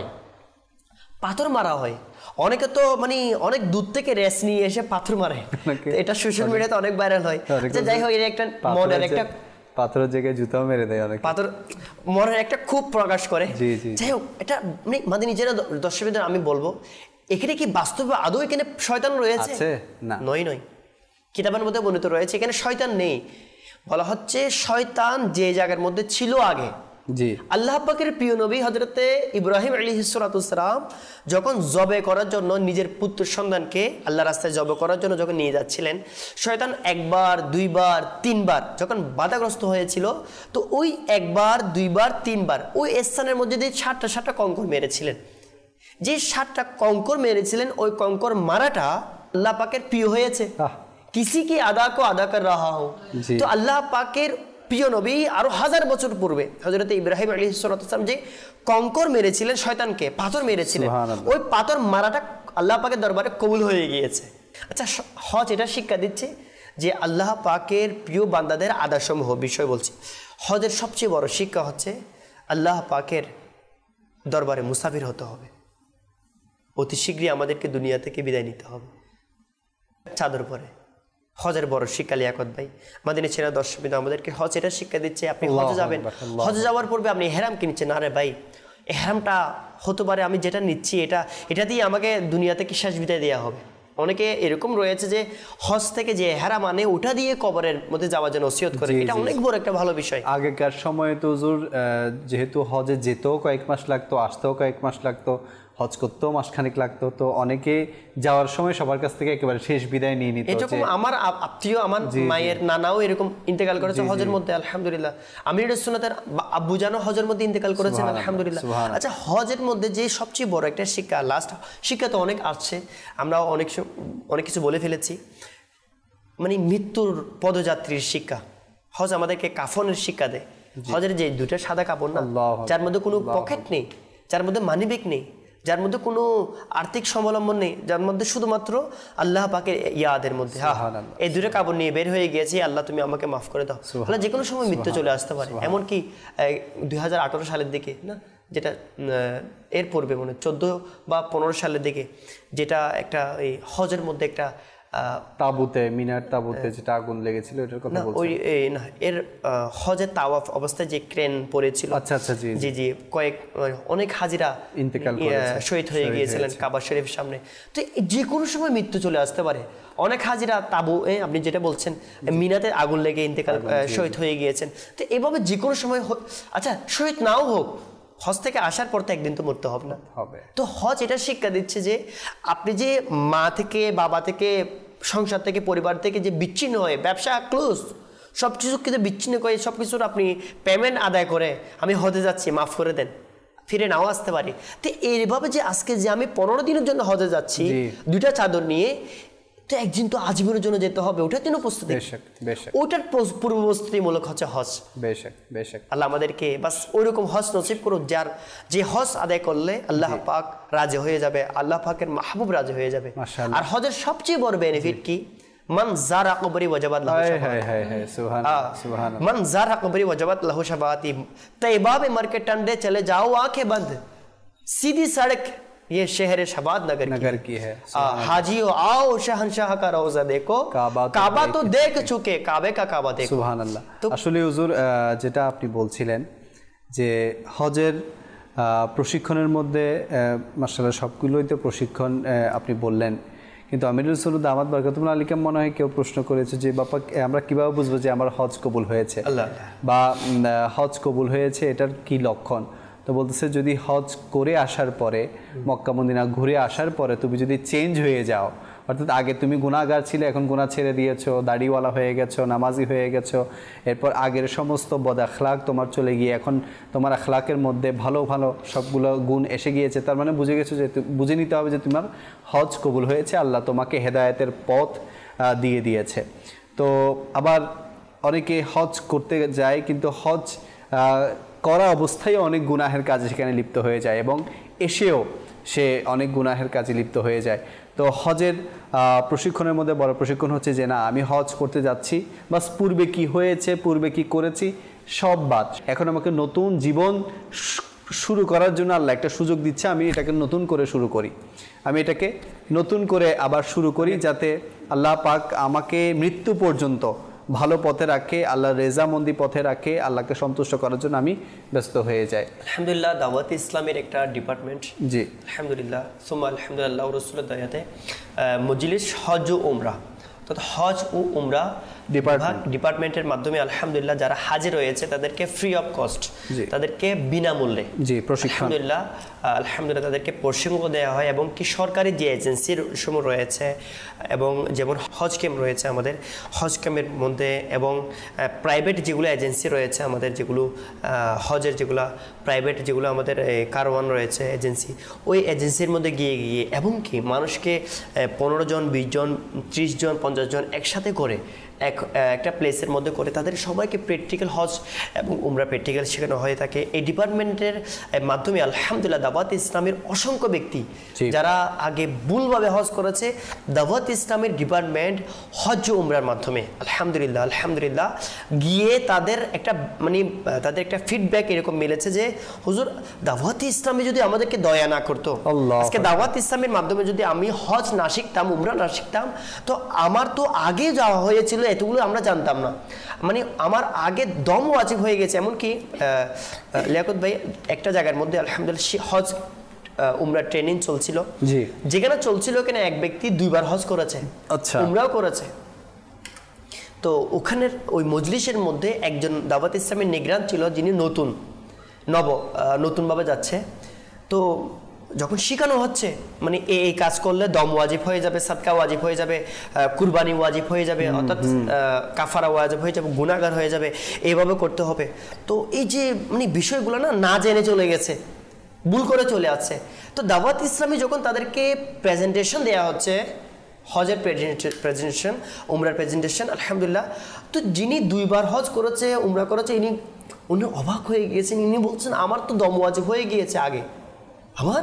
পাথর মারা হয়, অনেকে তো মানে অনেক দূর থেকে রেস নিয়ে এসে পাথর মারে, এটা সোশ্যাল মিডিয়াতে অনেক ভাইরাল হয়। আচ্ছা, যাই হোক, এটা একটা মনের একটা পাথরের জায়গায় জুতাও মেরে দেয় অনেকে, পাথর মনের একটা খুব প্রকাশ করে। যাই হোক, এটা মানে মাদিনী চ্যানেল দর্শকবৃন্দদের আমি বলবো, এখানে কি বাস্তবে আদৌ এখানে শয়তান রয়েছে? না, নয় নয়, কিতাবের মধ্যে বর্ণিত রয়েছে এখানে শয়তান নেই। বলা হচ্ছে শয়তান যে জায়গার মধ্যে ছিল আগে, জি, আল্লাহ পাকের প্রিয় নবী হযরতে ইব্রাহিম আলাইহিস সালাতু ওয়াস সালাম যখন জবে করার জন্য নিজের পুত্র সন্তানকে আল্লাহ রাস্তায় জবে করার জন্য যখন নিয়ে যাচ্ছিলেন, শয়তান একবার দুইবার তিনবার যখন বাধাগ্রস্ত হয়েছিল, তো ওই একবার দুইবার তিনবার ওই স্থানের মধ্যে দিয়ে ষাটটা ষাটটা কঙ্কর মেরেছিলেন। যে ষাটটা কঙ্কর মেরেছিলেন, ওই কঙ্কর মারাটা আল্লাহ পাকের প্রিয় হয়েছে। কিসি কি আদা কো আদা কর রাহা হো, তো আল্লাহ পাকের প্রিয় নবী আরো হাজার বছর পূর্বে হযরত ইব্রাহিম আলাইহিস সালাম যে কঙ্কর মেরেছিলেন শয়তানকে, পাথর মেরেছিলেন, ওই পাথর মারাটা আল্লাহ পাকের দরবারে কবুল হয়ে গিয়েছে। আচ্ছা, হজ এটা শিক্ষা দিচ্ছে যে আল্লাহ পাকের প্রিয় বান্দাদের আদাসমূহ বিষয় বলছি। হজের সবচেয়ে বড় শিক্ষা হচ্ছে আল্লাহ পাকের দরবারে মুসাফির হতে হবে, অতি শীঘ্রই আমাদেরকে দুনিয়া থেকে বিদায় নিতে হবে চাদর পরে। হজের বড় শিক্ষা লিয়াকত ভাই, মাদিনী ছেড়া দর্শক আমাদেরকে হজ এটা শিক্ষা দিচ্ছে, আপনি হজে যাবেন, হজে যাওয়ার পূর্বে আপনি হেরাম কিনছেন, আরে ভাই এই হেরামটা হতে পারে আমি যেটা নিচ্ছি এটা এটা দিয়ে আমাকে দুনিয়া থেকে শেষ বিদায় দেওয়া হবে। অনেকে এরকম রয়েছে যে হজ থেকে যে হেরাম আনে ওটা দিয়ে কবরের মধ্যে যাওয়ার জন্য ওসিয়ত করে, এটা অনেক বড় একটা ভালো বিষয়। আগেকার সময়ে তো হুজুর যেহেতু হজে যেতেও কয়েক মাস লাগতো, আসতেও কয়েক মাস লাগতো, হজ করতেও মাসখানেক লাগতো, তো অনেকে যাওয়ার সময় সবার কাছ থেকে একেবারে শেষ বিদায় নিয়ে নিত। এরকম আমার আত্মীয়, আমার মায়ের নানাও এরকম ইন্তেকাল করেছে হজের মধ্যে, আলহামদুলিল্লাহ। আমির সুন্নাতের আব্বু জানো হজের মধ্যে ইন্তেকাল করেছেন, আলহামদুলিল্লাহ। আচ্ছা, হজের মধ্যে যে সবচেয়ে বড় একটা শিক্ষা, লাস্ট শিক্ষা তো অনেক আসছে, আমরা অনেক অনেক কিছু বলে ফেলেছি, মানে মৃত্যুর পদযাত্রীর শিক্ষা। হজ আমাদেরকে কাফনের শিক্ষা দেয়। হজের যে দুটা সাদা কাপড় না, যার মধ্যে কোনো পকেট নেই, যার মধ্যে মানিব্যাগ নেই, যার মধ্যে কোনো আর্থিক স্বাবলম্বন নেই, যার মধ্যে শুধুমাত্র আল্লাহ পাকের ইয়াদের মধ্যে, হ্যাঁ এই দুটো কাপড় নিয়ে বের হয়ে গিয়েছি, আল্লাহ তুমি আমাকে মাফ করে দাও। আল্লাহ যে কোনো সময় মৃত্যু চলে আসতে পারে। এমনকি দুই হাজার আঠারো সালের দিকে না, যেটা এর পূর্বে মনে চোদ্দ বা পনেরো সালের দিকে, যেটা একটা এই হজের মধ্যে একটা তাবুতে, মিনার তাবুতে যেটা আগুন লেগেছিল, এটার কথা বলছেন? ওই না, এর হজের তাওয়াফ অবস্থায় যে ক্রেন পড়েছিল, আচ্ছা আচ্ছা, জি জি জি, কয়েক অনেক হাজিরা ইন্তেকাল করেছে, শহীদ হয়ে গিয়েছিলেন কাবা শরীফের সামনে। তো যে কোনো সময় মৃত্যু চলে আসতে পারে। অনেক হাজিরা তাবু, আপনি যেটা বলছেন মিনাতে আগুন লেগে ইন্তেকাল শহীদ হয়ে গিয়েছেন। তো এভাবে যে কোনো সময়, আচ্ছা শহীদ নাও হোক, হজ থেকে আসার পর তো একদিন তো মরতে হবে না হবে। তো হজ এটা শিক্ষা দিচ্ছে যে আপনি যে মা থেকে, বাবা থেকে, সংসার থেকে, পরিবার থেকে যে বিচ্ছিন্ন হয়ে, ব্যবসা ক্লোজ, সব কিছু কিন্তু বিচ্ছিন্ন করে সব কিছুর আপনি পেমেন্ট আদায় করে আমি হজে যাচ্ছি, মাফ করে দেন, ফিরে নাও আসতে পারি। তো এইভাবে যে আজকে যে আমি পনেরো দিনের জন্য হজে যাচ্ছি দুইটা চাদর নিয়ে, তো একদিন তো আজীবনের জন্য যেতে হবে, ওটার জন্য প্রস্তুতি, ওটার পূর্ব প্রস্তুতিমূলক হচ্ছে হজ। বেশক বেশক আল্লাহ আমাদেরকে বাস ওইরকম হজ নসিব করুক, যার যে হজ আদায় করলে আল্লাহ পাক রাজি হয়ে যাবে, আল্লাহ পাকের মাহবুব রাজি হয়ে যাবে। আর হজের সবচেয়ে বড় বেনিফিট কি? মান যারা কবরি ওয়াজাবাত লাহু শাফাআতি, সুবহানাল্লাহ সুবহানাল্লাহ, মান যারা কবরি ওয়াজাবাত লাহু শাফাআতি, तैयबा में मर के टंडे चले जाओ आंखें बंद, सीधी सड़क ये शहर शबाद नगर नगर की है, हाजियो आओ शहनशाह का रोजा देखो, কাবা তো দেখ চুকে, কাবে কা কাবা দেখো। সুবহানাল্লাহ। আসলে হুজুর যেটা আপনি বলছিলেন যে হজের প্রশিক্ষণের মধ্যে মাশাআল্লাহ সবগুলোই তো প্রশিক্ষণ আপনি বললেন, কিন্তু আমিরুল সুন্নাত দামাত বরকাতুল্লাহ আলাইহি মনে হয় কেউ প্রশ্ন করেছে যে বাবা আমরা কিভাবে বুঝবো যে আমার হজ কবুল হয়েছে বা হজ কবুল হয়েছে, এটার কি লক্ষণ? তো বলতেছে যদি হজ করে আসার পরে, মক্কা মদিনা ঘুরে আসার পরে তুমি যদি চেঞ্জ হয়ে যাও, অর্থাৎ আগে তুমি গুনাহগার ছিলে, এখন গুনাহ ছেড়ে দিয়েছো, দাড়িওয়ালা হয়ে গেছো, নামাজি হয়ে গেছো, এরপর আগের সমস্ত বদ আখলাক তোমার চলে গিয়ে এখন তোমার আখলাকের মধ্যে ভালো ভালো সবগুলো গুণ এসে গিয়েছে, তার মানে বুঝে গেছো যে বুঝে নিতে হবে যে তোমার হজ কবুল হয়েছে, আল্লাহ তোমাকে হেদায়েতের পথ দিয়ে দিয়েছে। তো আবার অনেকে হজ করতে যায়, কিন্তু হজ করা অবস্থায় অনেক গুনাহের কাজে সেখানে লিপ্ত হয়ে যায় এবং এসেও সে অনেক গুনাহের কাজে লিপ্ত হয়ে যায়। তো হজের প্রশিক্ষণের মধ্যে বড় প্রশিক্ষণ হচ্ছে যে না আমি হজ করতে যাচ্ছি, বাস পূর্বে কি হয়েছে, পূর্বে কি করেছি সব বাদ, এখন আমাকে নতুন জীবন শুরু করার জন্য আল্লাহ একটা সুযোগ দিচ্ছে, আমি এটাকে নতুন করে শুরু করি, আমি এটাকে নতুন করে আবার শুরু করি, যাতে আল্লাহ পাক আমাকে মৃত্যু পর্যন্ত ভালো পথে রাখে, আল্লাহ রেজামন্দি পথে রাখে, আল্লাহকে সন্তুষ্ট করার জন্য আমি ব্যস্ত হয়ে যাই। আলহামদুলিল্লাহ দাওয়াত ইসলামের একটা ডিপার্টমেন্ট, জি আলহামদুলিল্লাহ সুম্মা আলহামদুলিল্লাহ রাসূলুল্লাহ দায়াতে মজলিস হজ ও উমরা, তো হজ ও উমরা ডিপার্টমেন্টের মাধ্যমে আলহামদুলিল্লাহ যারা হাজির রয়েছে তাদেরকে ফ্রি অফ কস্ট, তাদেরকে বিনামূল্যে জি প্রশিক্ষণ আলহামদুলিল্লাহ আলহামদুলিল্লাহ তাদেরকে প্রশিক্ষণ দেওয়া হয়, এবং কি সরকারি যে এজেন্সির সমূহ রয়েছে এবং যেমন হজ ক্যাম্প রয়েছে আমাদের, হজ ক্যাম্পের মধ্যে এবং প্রাইভেট যেগুলো এজেন্সি রয়েছে আমাদের, যেগুলো হজের যেগুলো প্রাইভেট যেগুলো আমাদের কারওয়ান রয়েছে এজেন্সি, ওই এজেন্সির মধ্যে গিয়ে গিয়ে এবং কি মানুষকে পনেরো জন বিশ জন ত্রিশ জন পঞ্চাশ জন একসাথে করে এক একটা প্লেসের মধ্যে করে তাদের সবাইকে প্র্যাকটিক্যাল হজ এবং উমরা প্র্যাকটিক্যাল শেখানো হয়ে থাকে। এই ডিপার্টমেন্টের মাধ্যমে আলহামদুলিল্লাহ দাওয়াত ইসলামের অসংখ্য ব্যক্তি যারা আগে ভুলভাবে হজ করেছে, দাওয়াত ইসলামের ডিপার্টমেন্ট হজ উমরার মাধ্যমে আলহামদুলিল্লাহ আলহামদুলিল্লাহ গিয়ে তাদের একটা মানে তাদের একটা ফিডব্যাক এরকম মিলেছে যে হুজুর দাওয়াত ইসলামে যদি আমাদেরকে দয়া না করতো, আজকে দাওয়াত ইসলামের মাধ্যমে যদি আমি হজ না শিখতাম, উমরা না শিখতাম, তো আমার তো আগে যাওয়া হয়েছিল, এতগুলো আমরা জানতাম না, মানে আমার আগে দম ওয়াজিব হয়ে গেছে। এমনকি লিয়াকত ভাই একটা জায়গার মধ্যে আলহামদুলিল্লাহ হজ উমরা ট্রেনিং চলছিল, যেখানে চলছিল কেন এক ব্যক্তি দুইবার হজ করেছে, আচ্ছা উমরাও করেছে। তো ওখানের ওই মজলিসের মধ্যে একজন দাওয়াত ইসলামের নিগরান ছিল, যিনি নতুন নব নতুনভাবে যাচ্ছে। তো যখন শেখানো হচ্ছে মানে এই কাজ করলে দম ওয়াজিব হয়ে যাবে, সাদকা ওয়াজিব হয়ে যাবে, কুরবানি ওয়াজিব হয়ে যাবে, অর্থাৎ কাফারা ওয়াজিব হয়ে যাবে, গুনাহগার হয়ে যাবে, এইভাবে করতে হবে। তো এই যে মানে বিষয়গুলো না না জেনে চলে গেছে, ভুল করে চলে আসছে। তো দাওয়াত ইসলামী যখন তাদেরকে প্রেজেন্টেশন দেওয়া হচ্ছে, হজের প্রেজেন্টেশন, উমরার প্রেজেন্টেশন, আলহামদুলিল্লাহ, তো যিনি দুইবার হজ করেছে, উমরা করেছে, ইনি উনি অবাক হয়ে গিয়েছেন। ইনি বলছেন আমার তো দম ওয়াজিব হয়ে গিয়েছে আগে, আমার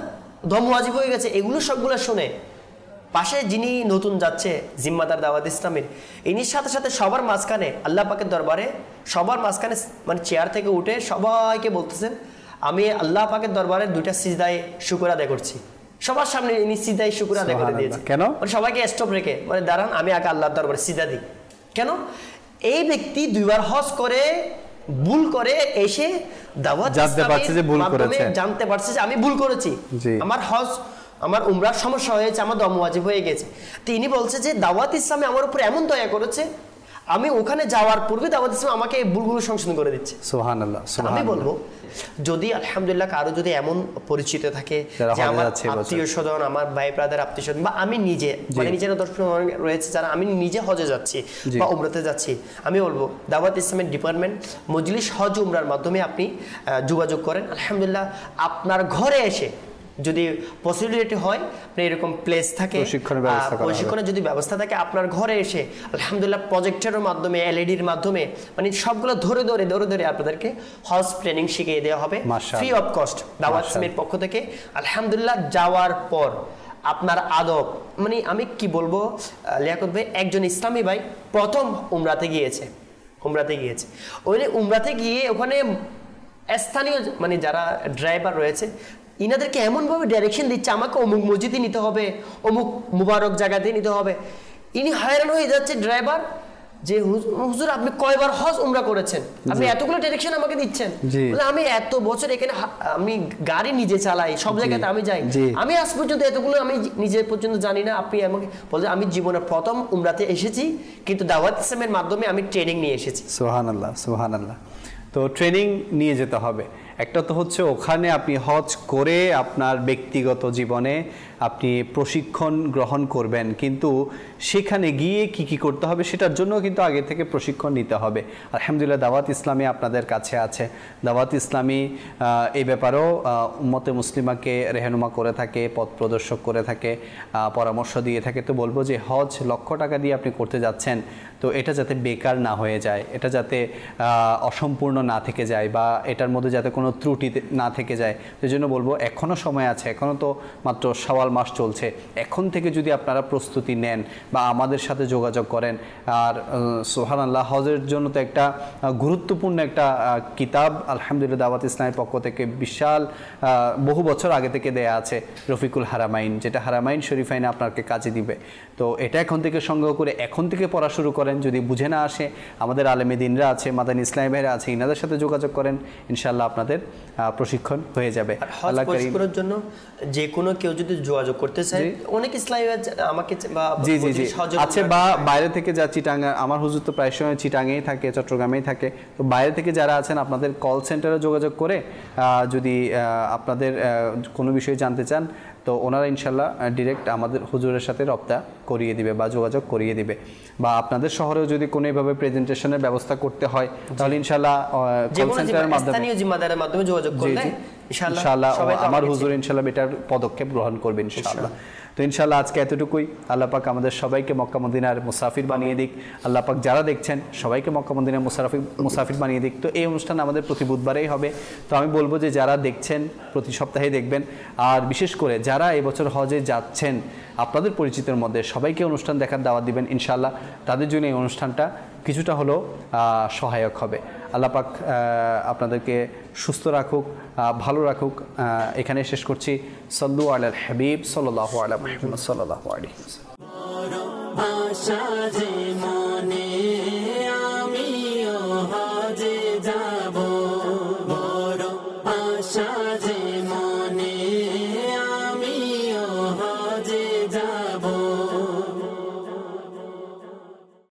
দম ওয়াজিব হয়ে গেছে, এগুলো সবগুলো শুনে পাশে যিনি নতুন যাচ্ছে জিম্মাদার দাওয়াত ইসলামের, ইনির সাথে সাথে সবার মাঝখানে আল্লাহ পাকের দরবারে সবার মাঝখানে মানে চেয়ার থেকে উঠে সবাইকে বলতেছেন, আমি আল্লাহ পাকের দরবারে দুইটা সিজদায় শুকর আদায় করছি। সবার সামনে ইনি সিজদায় শুকর আদায় করে দিয়েছে। কেন? মানে সবাইকে স্টপ রেখে মানে দাঁড়ান, আমি আগে আল্লাহর দরবারে সিজদা দিই। কেন? এই ব্যক্তি দুইবার হজ করে ভুল করে এসে দাওয়াত জানতে পারছে যে ভুল করেছে, জানতে পারছে যে আমি ভুল করেছি, আমার হজ আমার উমরার সমস্যা হয়েছে, আমার দম ওয়াজিব হয়ে গেছে। তিনি বলছে যে দাওয়াত ইসলামে আমার উপর এমন দয়া করেছে, আমি ওখানে যাওয়ার পূর্বে দাওয়াত ইসলাম আমাকে এই ভুলগুলো সংশোধন করে দিচ্ছে। সুবহানাল্লাহ। আমি বলবো যদি আলহামদুলিল্লাহ কারো যদি এমন পরিচিত থাকে যে আমার আত্মীয় স্বজন, আমার ভাই ব্রাদার আত্মীয় স্বজন, বা আমি নিজে মানে নিজের দর্শন রয়েছে যারা আমি নিজে হজে যাচ্ছি বা উমরাতে যাচ্ছি, আমি বলবো দাওয়াত ইসলামের ডিপার্টমেন্ট মজলিস হজ উমরার মাধ্যমে আপনি যোগাযোগ করেন। আলহামদুলিল্লাহ আপনার ঘরে এসে যদি পসিবিলিটি হয়, এরকম প্লেস থাকে, প্রশিক্ষণের যদি ব্যবস্থা থাকে, আপনার ঘরে এসে আলহামদুলিল্লাহ প্রজেক্টরের মাধ্যমে, এলইডির মাধ্যমে মানে সবগুলো ধরে ধরে ধরে ধরে আপনাদেরকে হজ ট্রেনিং শিখিয়ে দেওয়া হবে ফ্রি অফ কস্ট দাওয়াত ইসলামের পক্ষ থেকে। আলহামদুলিল্লাহ যাওয়ার পর আপনার আদব মানে আমি কি বলবো, লিয়াকত ভাই একজন ইসলামী ভাই প্রথম উমরাতে গিয়েছে, উমরাতে গিয়েছে ওই উমরাতে গিয়ে ওখানে স্থানীয় মানে যারা ড্রাইভার রয়েছে ইনাদেরকে এমনভাবে ডাইরেকশন দিচ্ছে, আমাকে অমুক মসজিদে নিতে হবে, অমুক মুবারক জায়গাতে নিতে হবে। ইনি হয়রান হয়ে যাচ্ছে ড্রাইভার যে হুজুর আপনি কয়বার হজ উমরা করেছেন, আপনি এতগুলো ডাইরেকশন আমাকে দিচ্ছেন। আমি এত বছর এখানে আমি গাড়ি নিজে চালাই, সব জায়গাতে আমি যাই, আমি আজ পর্যন্ত এতগুলো আমি নিজে পর্যন্ত জানি না। আপনি আমাকে বলছেন আমি জীবনের প্রথম উমরাতে এসেছি, কিন্তু দাওয়াত ইসলামের মাধ্যমে আমি ট্রেনিং নিয়ে এসেছি। সুবহানাল্লাহ, সুবহানাল্লাহ। তো ট্রেনিং নিয়ে যেতে হবে। একটা তো হচ্ছে ওখানে আপনি হজ করে আপনার ব্যক্তিগত জীবনে আপনি প্রশিক্ষণ গ্রহণ করবেন, কিন্তু সেখানে গিয়ে কি কি করতে হবে সেটার জন্য কিন্তু আগে থেকে প্রশিক্ষণ নিতে হবে। আলহামদুলিল্লাহ দাওয়াত ইসলামী আপনাদের কাছে আছে। দাওয়াত ইসলামী এই ব্যাপারেও উম্মতে মুসলিমাকে রেহনুমা করে থাকে, পথ প্রদর্শক করে থাকে, পরামর্শ দিয়ে থাকে। তো বলবো যে হজ লক্ষ টাকা দিয়ে আপনি করতে যাচ্ছেন, তো এটা যাতে বেকার না হয়ে যায়, এটা যাতে অসম্পূর্ণ না থেকে যায়, বা এটার মধ্যে যাতে কোনো ত্রুটি না থেকে যায়, সেই জন্য বলবো এখনও সময় আছে, এখনও তো মাত্র শাওয়াল মাস চলছে। এখন থেকে যদি আপনারা প্রস্তুতি নেন বা আমাদের সাথে যোগাযোগ করেন, আর সুবহানাল্লাহ হজের জন্য তো একটা গুরুত্বপূর্ণ একটা কিতাব আলহামদুলিল্লাহ দাওয়াত ইসলামের পক্ষ থেকে বিশাল বহু বছর আগে থেকে দেয়া আছে, রফিকুল হারামাইন, যেটা হারামাইন শরীফাইনে আপনাকে কাজে দিবে। তো এটা এখন থেকে সংগ্রহ করে এখন থেকে পড়া শুরু করেন। যদি বুঝে না আসে, আমাদের আলেমে দিনরা আছে, মাদানী ইসলামী ভাইরা আছে, ইনাদের সাথে যোগাযোগ করেন, ইনশাআল্লাহ আপনাদের প্রশিক্ষণ হয়ে যাবে। আল্লাহ করার জন্য যে কোনো কেউ যদি যোগাযোগ করতে চায়, অনেক ইসলামী আমাকে জি জি জি আছে, বা বাইরে থেকে যা চিটাঙ্গা, আমার হুজুর তো প্রায় সময় চিটাঙ্গেই থাকে, চট্টগ্রামেই থাকে, তো বাইরে থেকে যারা আছেন আপনাদের কল সেন্টারে যোগাযোগ করে যদি আপনাদের কোনো বিষয়ে জানতে চান, তো ওনারা ইনশাল্লাহ ডিরেক্ট আমাদের হুজুরের সাথে রপ্তা করিয়ে দিবে বা যোগাযোগ করিয়ে দিবে। বা আপনাদের শহরেও যদি কোনো এইভাবে প্রেজেন্টেশনের ব্যবস্থা করতে হয়, তাহলে ইনশাল্লাহ কল সেন্টারের মাধ্যমে যোগাযোগ করলে ইনশাআল্লাহ আমার হুজুর ইনশাআল্লাহ এটার পদক্ষেপ গ্রহণ করবে ইনশাআল্লাহ। তো ইনশাআল্লাহ আজকে এতটুকুই। আল্লাহ পাক আমাদের সবাইকে মক্কা মদিনার মুসাফির বানিয়ে দিক। আল্লাহ পাক যারা দেখছেন সবাইকে মক্কা মদিনার মুসাফির মুসাফির বানিয়ে দিক। তো এই অনুষ্ঠান আমাদের প্রতি বুধবারেই হবে। তো আমি বলবো যে যারা দেখছেন প্রতি সপ্তাহে দেখবেন, আর বিশেষ করে যারা এবছর হজে যাচ্ছেন আপনাদের পরিচিতের মধ্যে সবাইকে অনুষ্ঠান দেখার দাওয়াত দিবেন ইনশাআল্লাহ। তাদের জন্য এই অনুষ্ঠানটা কিছুটা হলেও সহায়ক হবে। আল্লাহ পাক আপনাদেরকে সুস্থ রাখুক, ভালো রাখুক। এখানে শেষ করছি। সাল্লু আলাল হাবিব সাল্লাল্লাহু আলা মুহাম্মদ সাল্লাল্লাহু আলাইহি ওয়াসাল্লাম।